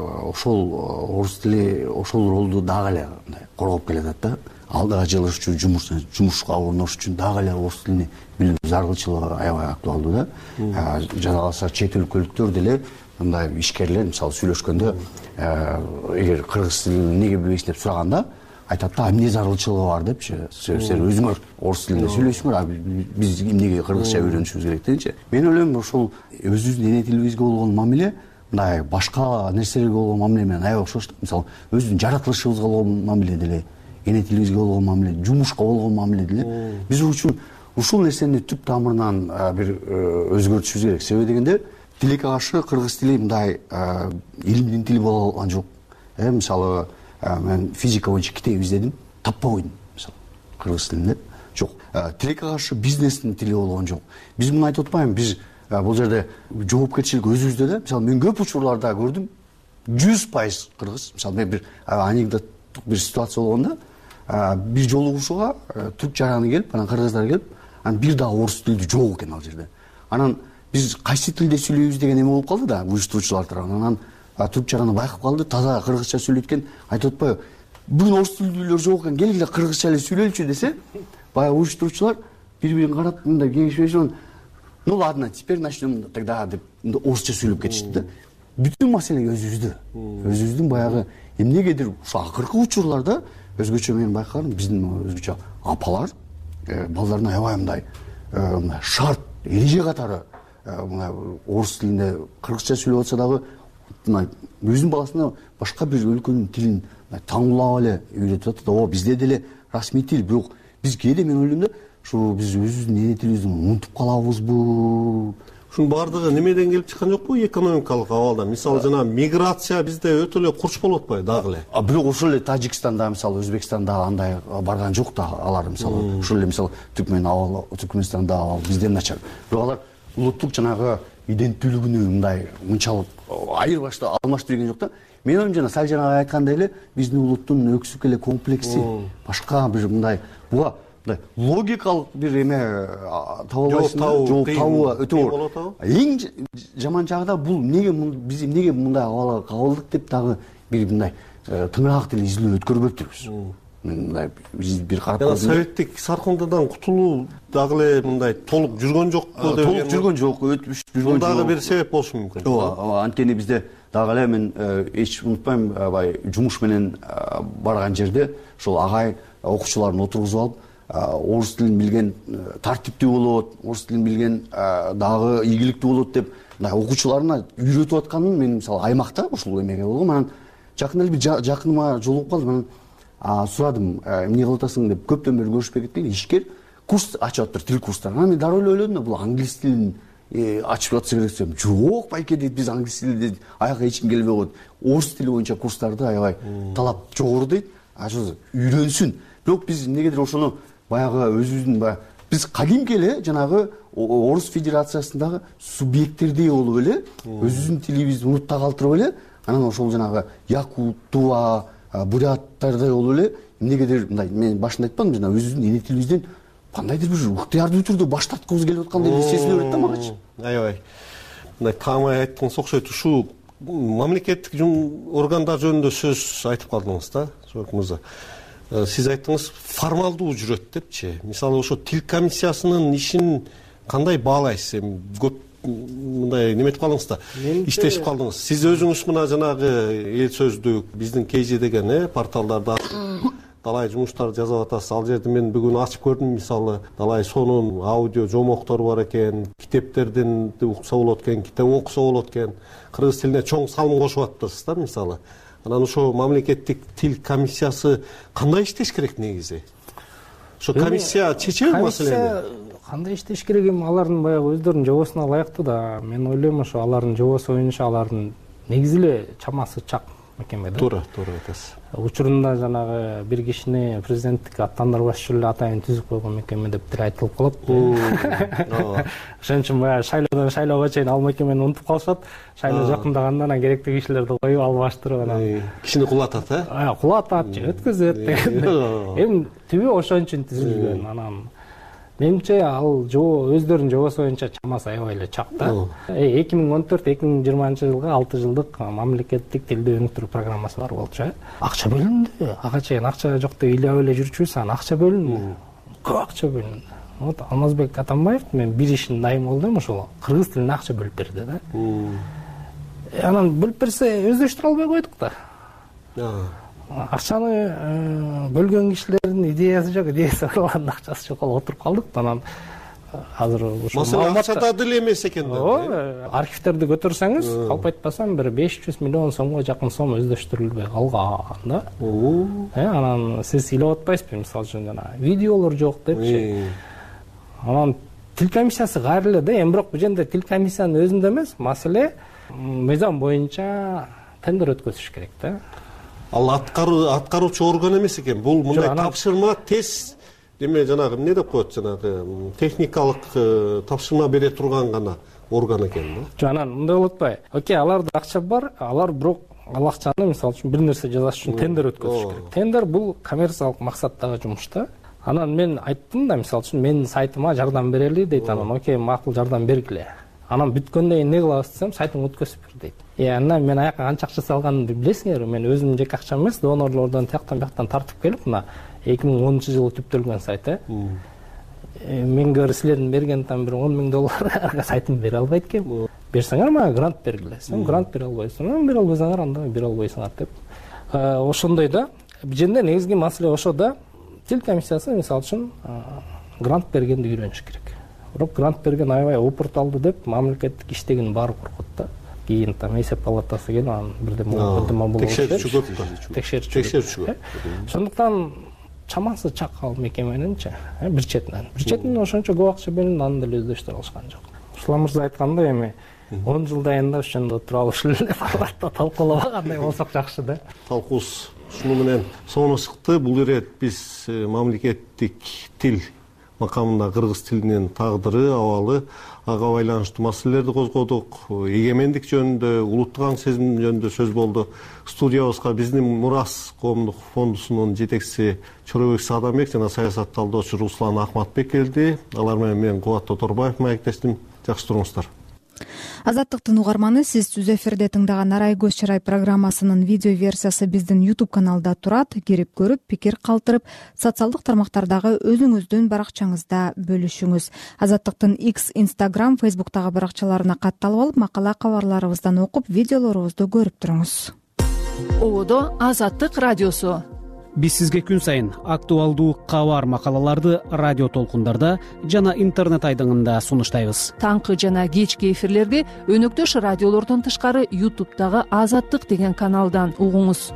ошол орус тили ошол ролду дагы эле мындай коргоп келатат да. Алдыга жылыш үчүн, жумуш жумушка орнош үчүн дагы эле орус тилини билүү зарылчылыгы аябай актуалдуу да. Жана алса чет өлкөлүктөр деле мындай ишкерлер мисалы сүйлөшкөндө эгер кыргыз тилин эмнеге билбейсиң деп сураганда айтат да, эмне зарылчылыгы бар депчи, силер өзүңөр орус тилинде сүйлөшүңөр, а биз эмнеге кыргызча үйрөнүшүбүз керек дегенчи. Мен ойлойм, ошол өзүбүздүн эне тилибизге болгон мамиле мындай башка нерселерге болгон мамиле менен аябай окшош. Мисалы, өзүбүздүн жаратылышыбызга болгон мамиле деле, эне тилибизге болгон мамиле, жумушка болгон мамиле деле биз үчүн ушул нерсени түп тамырынан бир өзгөртүшүбүз керек. Себеби дегенде, тилекке каршы кыргыз тили мындай илимдин тили боло алган жок. Э, мисалы, мен физика боюнча китеп издедим, таппай койдум, мисалы, кыргыз тилинде жок. Тилекке каршы бизнестин тили болгон жок. Биз муну айтып атпаймынбы, биз бул жерде жоопкерчилик өзүбүздө да. Мисалы, мен көп учурларда көрдүм, жүз пайыз кыргыз. Мисалы, мен бир анекдоттук бир ситуация болгондо, бир жолугушууга түрк жараны келип, анан кыргыздар келип, анан бир дагы орус тилдүү жок экен ал жерде. Анан биз кайсы тилде сүйлөйбүз деген эме болуп калды да, уюштуруучулар тарабынан. Анан түрк жараны байкап калды, таза кыргызча сүйлөйт экен. Айтып атпайбы, бүгүн орус тилдүүлөр жок экен, келгиле кыргызча эле сүйлөйлүчү десе, баягы уюштуруучулар бири-бирин карап, мындай кеңеш беришип, ну ладно, теперь начнем тогда деп орусча сүйлөп кетишти да. Бүтүн маселе өзүбүздө. Өзүбүздүн баягы эмнегедир ушу акыркы учурларда өзгөчө мен байкадым, биздин өзгөчө апалар балдарына аябай мындай шарт, эреже катары мындай орус тилинде кыргызча сүйлөп атса дагы өзүнүн баласына башка бир өлкөнүн тилин таңуулап эле үйрөтүп атат. О, бизде деле расмий тил, бирок биз кээде мен ойлойм да, ушу биз өзүбүздүн эне тилибизди унутуп калабызбы? Ушунун бардыгы немеден келип чыккан жокпу? Экономикалык абалда. Мисалы, жана миграция бизде өтө эле курч болуп атпайбы дагы эле? А бирок ошол эле Тажикстанда, мисалы, Өзбекстанда андай барган жок да алар, мисалы, ошол эле мисалы Түркмен абалы, Түркмөнстанда абал бизден начар. Бирок алар улуттук жанагы иденттүүлүгүнү мындай мынчалык айырбашты алмаштырып берген жок да. Мен оюм жана сал жанагы айткандай эле биздин улуттун өксүк эле комплекси, башка бир мындай буга мындай логикалык бир эме таба албайсың да, жооп табуу өтө оор. Эң жаман жагы да бул эмнеге биз эмнеге мындай абалга кабылдык деп дагы бир мындай тыңыраак деле изилдөө өткөрбөптүрбүз. Мындай биз бир карап көрдүк. Советтик саркындадан кутулуу дагы эле мындай толук жүргөн жокпу деп. Толук жүргөн жок, өтүп жүргөн жок. Дагы бир себеп болушу мүмкүн. Ооба, ооба, анткени бизде дагы эле мен эч унутпайм, аябай жумуш менен барган жерде ошол агай окуучуларын отургузуп алып, орус тилин билген тартиптүү болот, орус тилин билген дагы ийгиликтүү болот деп мындай окуучуларына үйрөтүп атканын мен мисалы аймакта ушул эмеге болгом. Анан жакында эле бир жакыныма жолугуп калдым. Анан сурадым, эмне кылып атасың деп. Көптөн бери көрүшпөй кеттик. Ишкер курс ачып атыптыр, тил курстарын. Анан мен дароо эле ойлодум да, бул англис тилин ачып атса керек десем, жок байке дейт, биз англис тилинде аяка эч ким келбей коет. Орус тили боюнча курстарды аябай талап жогору дейт. Ошо үйрөнсүн. Бирок биз эмнегедир ошону баягы өзүбүздүн баягы биз кадимки эле жанагы Орус Федерациясындагы субъекттердей болуп эле өзүбүздүн тилибизди унутта калтырып эле, анан ошол жанагы якут, тува, буряттардай болуп эле эмнегедир мындай, мен башында айтпадым, жана өзүбүздүн эне тилибизден кандайдыр бир ыктыярдуу түрдө баш тарткыбыз келип аткандай эле сезилип берет да магачы. Аябай. Мындай таамай айткыңыз окшойт. Ушул мамлекеттик органдар жөнүндө сөз айтып калдыңыз да, Жогорку мырза. Сиз айттыңыз, формалдуу жүрөт депчи. Мисалы ошо тил комиссиясынын ишин кандай баалайсыз? Эми көп мындай неметип калдыңыз да, иштешип калдыңыз. Сиз өзүңүз мына жанагы эл сөздүк, биздин Кж деген э порталдарда далай жумуштарды жазып атасыз. Ал жерде мен бүгүн ачып көрдүм, мисалы далай сонун аудио жомоктору бар экен, китептерден укса болот экен, китеп окуса болот экен. Кыргыз тилине чоң салым кошуп атыптырсыз да, мисалы. Анан ошо мамлекеттик тил комиссиясы кандай иштеш керек негизи? Ошо комиссия чечеби маселени? Кандай иштеш керек эми, алардын баягы өздөрүнүн жобосуна ылайыктуу да. Мен ойлойм, ошо алардын жобосу боюнча алардын негизи эле чамасы чак мекеме да. Туура, туура айтасыз. Учурунда жанагы бир кишини президенттикке аттандырбаш үчүн эле атайын түзүп койгон мекеме деп деле айтылып калат. Ошон үчүн баягы шайлоодон шайлоого чейин ал мекемени унутуп калышат. Шайлоо жакындаганда анан керектүү кишилерди коюп албаштырып анан кишини кулатат, э? Кулатат же өткөзөт дегендей. Эми түбү ошон үчүн түзүлгөн. Анан менимче ал жобо өздөрүнүн жобосу боюнча чамасы аябай эле чак да. эки миң он төрт эки миң жыйырманчы жылга алты жылдык мамлекеттик тилди өнүктүрүү программасы бар болчу. Акча бөлүндү. Ага чейин акча жок деп ыйлап эле жүрчүбүз, анан акча бөлүндү. Көп акча бөлүндү. Вот Алмазбек Атамбаев мен бир ишин дайым болдум, ошол кыргыз тилине акча бөлүп берди да. Анан бөлүп берсе өздөштүрө албай койдук да. Акчаны бөлгөн кишилердин идеясы жок, идеясы калган, акчасы жок, отуруп калдык. Анан азыр ошо маселе акчада деле эмес экен да. Ооба, архивтерди көтөрсөңүз, калп айтпасам бир беш жүз миллион сомго жакын сом өздөштүрүлбөй калган да. Анан сиз ыйлап атпайсызбы, мисалы үчүн жана видеолор жок депчи. Анан тил комиссиясы кайра эле да, эми бирок бул жерде тил комиссиянын өзүндө эмес, маселе мыйзам боюнча тендер өткөзүш керек да. Ал аткаруучу орган эмес экен. Бул мындай тапшырма тез деме жанагы эмне деп коет, жанагы техникалык тапшырма бере турган гана орган экен да. Жок, анан мындай болуп атпайбы? Окей, аларда акча бар, алар бирок ал акчаны мисалы үчүн бир нерсе жасаш үчүн тендер өткөзүш керек. Тендер бул коммерциялык максаттагы жумуш да. Анан мен айттым да, мисалы үчүн менин сайтыма жардам берели дейт. Анан окей, макул, жардам бергиле. Анан бүткөндөн кийин эмне кылабыз десем, сайтыңды өткөзүп бер дейт. Э, анан мен аяка канча акча салганымды билесиңерби? Мен өзүмдүн жеке акчам эмес, донорлордон тияктан бияктан тартып келип, мына эки миң онунчу жылы түптөлгөн сайт, э. Менге бир силердин берген там бир он миң доллар сайтымды бере албайт экенмин. Берсеңер мага грант бергиле. Сен грант бере албайсың, бере албасаңар анда бере албайсыңар деп. Ошондой да. Бул жерде негизги маселе ошо да. Тил комиссиясы мисалы үчүн грант бергенди үйрөнүш керек. Бирок грант берген аябай опурталды деп мамлекеттик иштегенин баары коркот да. Кийин там эсеп палатасы келип анан бирдеме бирдеме болот. Текшерүүчү көп да. Текшерүүчү көп. Ошондуктан чамасы чак ал мекеменинчи, бир четинен. Бир четинен ошончо көп акча бөлүнүп, аны деле өздөштүрө алышкан жок. Ушул мырза айткандай эми он жылдан да ошондо туруп ушул эле форматта талкуулабагандай болсок жакшы да. Талкуус ушуну менен сонуна чыкты. Бул ирет биз мамлекеттик тил макамында кыргыз тилинин тагдыры, абалы, ага байланыштуу маселелерди козгодук. Эгемендик жөнүндө, улуттук аң сезим жөнүндө сөз болду. Студиябызга биздин Мурас коомдук фондусунун жетекчиси Чоройбек Садамбек жана саясат талдоочу Руслан Акматбек келди. Алар менен мен Кубат Тоторбаев маектештим. Жакшы туруңуздар. Азаттыктын угарманы, сиз түз эфирде тыңдаган Арай көз чарай программасынын видео версиясы биздин YouTube каналда турат. Кирип көрүп, пикир калтырып, социалдык тармактардагы өзүңүздүн баракчаңызда бөлүшүңүз. Азаттыктын X, Instagram, Facebooktагы баракчаларына катталып алып, макала кабарларыбыздан окуп, видеолорубузду көрүп туруңуз. Ободо Азаттык радиосу. Биз сизге күн сайын актуалдуу кабар макалаларды радио толкундарда жана интернет айдыңында сунуштайбыз. Таңкы жана кечки эфирлерди өнөктөш радиолордон тышкары YouTube'дагы Азаттык деген каналдан угуңуз.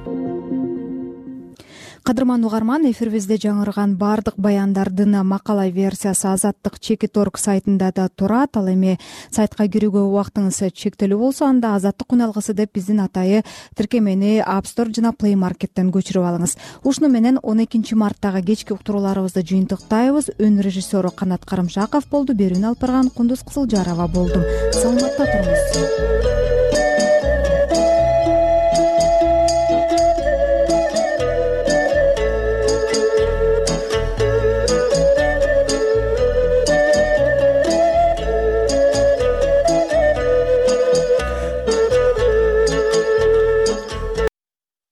Кадырман угарман, эфирибизде жаңырган бардык баяндардын макала версиясы Азаттык чекит точка орг сайтында да турат. Ал эми сайтка кирүүгө убактыңыз чектелүү болсо, анда Азаттык күн алгысы деп биздин атайы тиркемени App Store жана Play Market'тен көчүрүп алыңыз. Ушуну менен он экинчи марттагы кечки уктурууларыбызды жыйынтыктайбыз. Өн режиссеру Канат Карымшаков болду, берүүнү алып барган Кундуз Кызылжарова болдум. Саламатта туруңуз.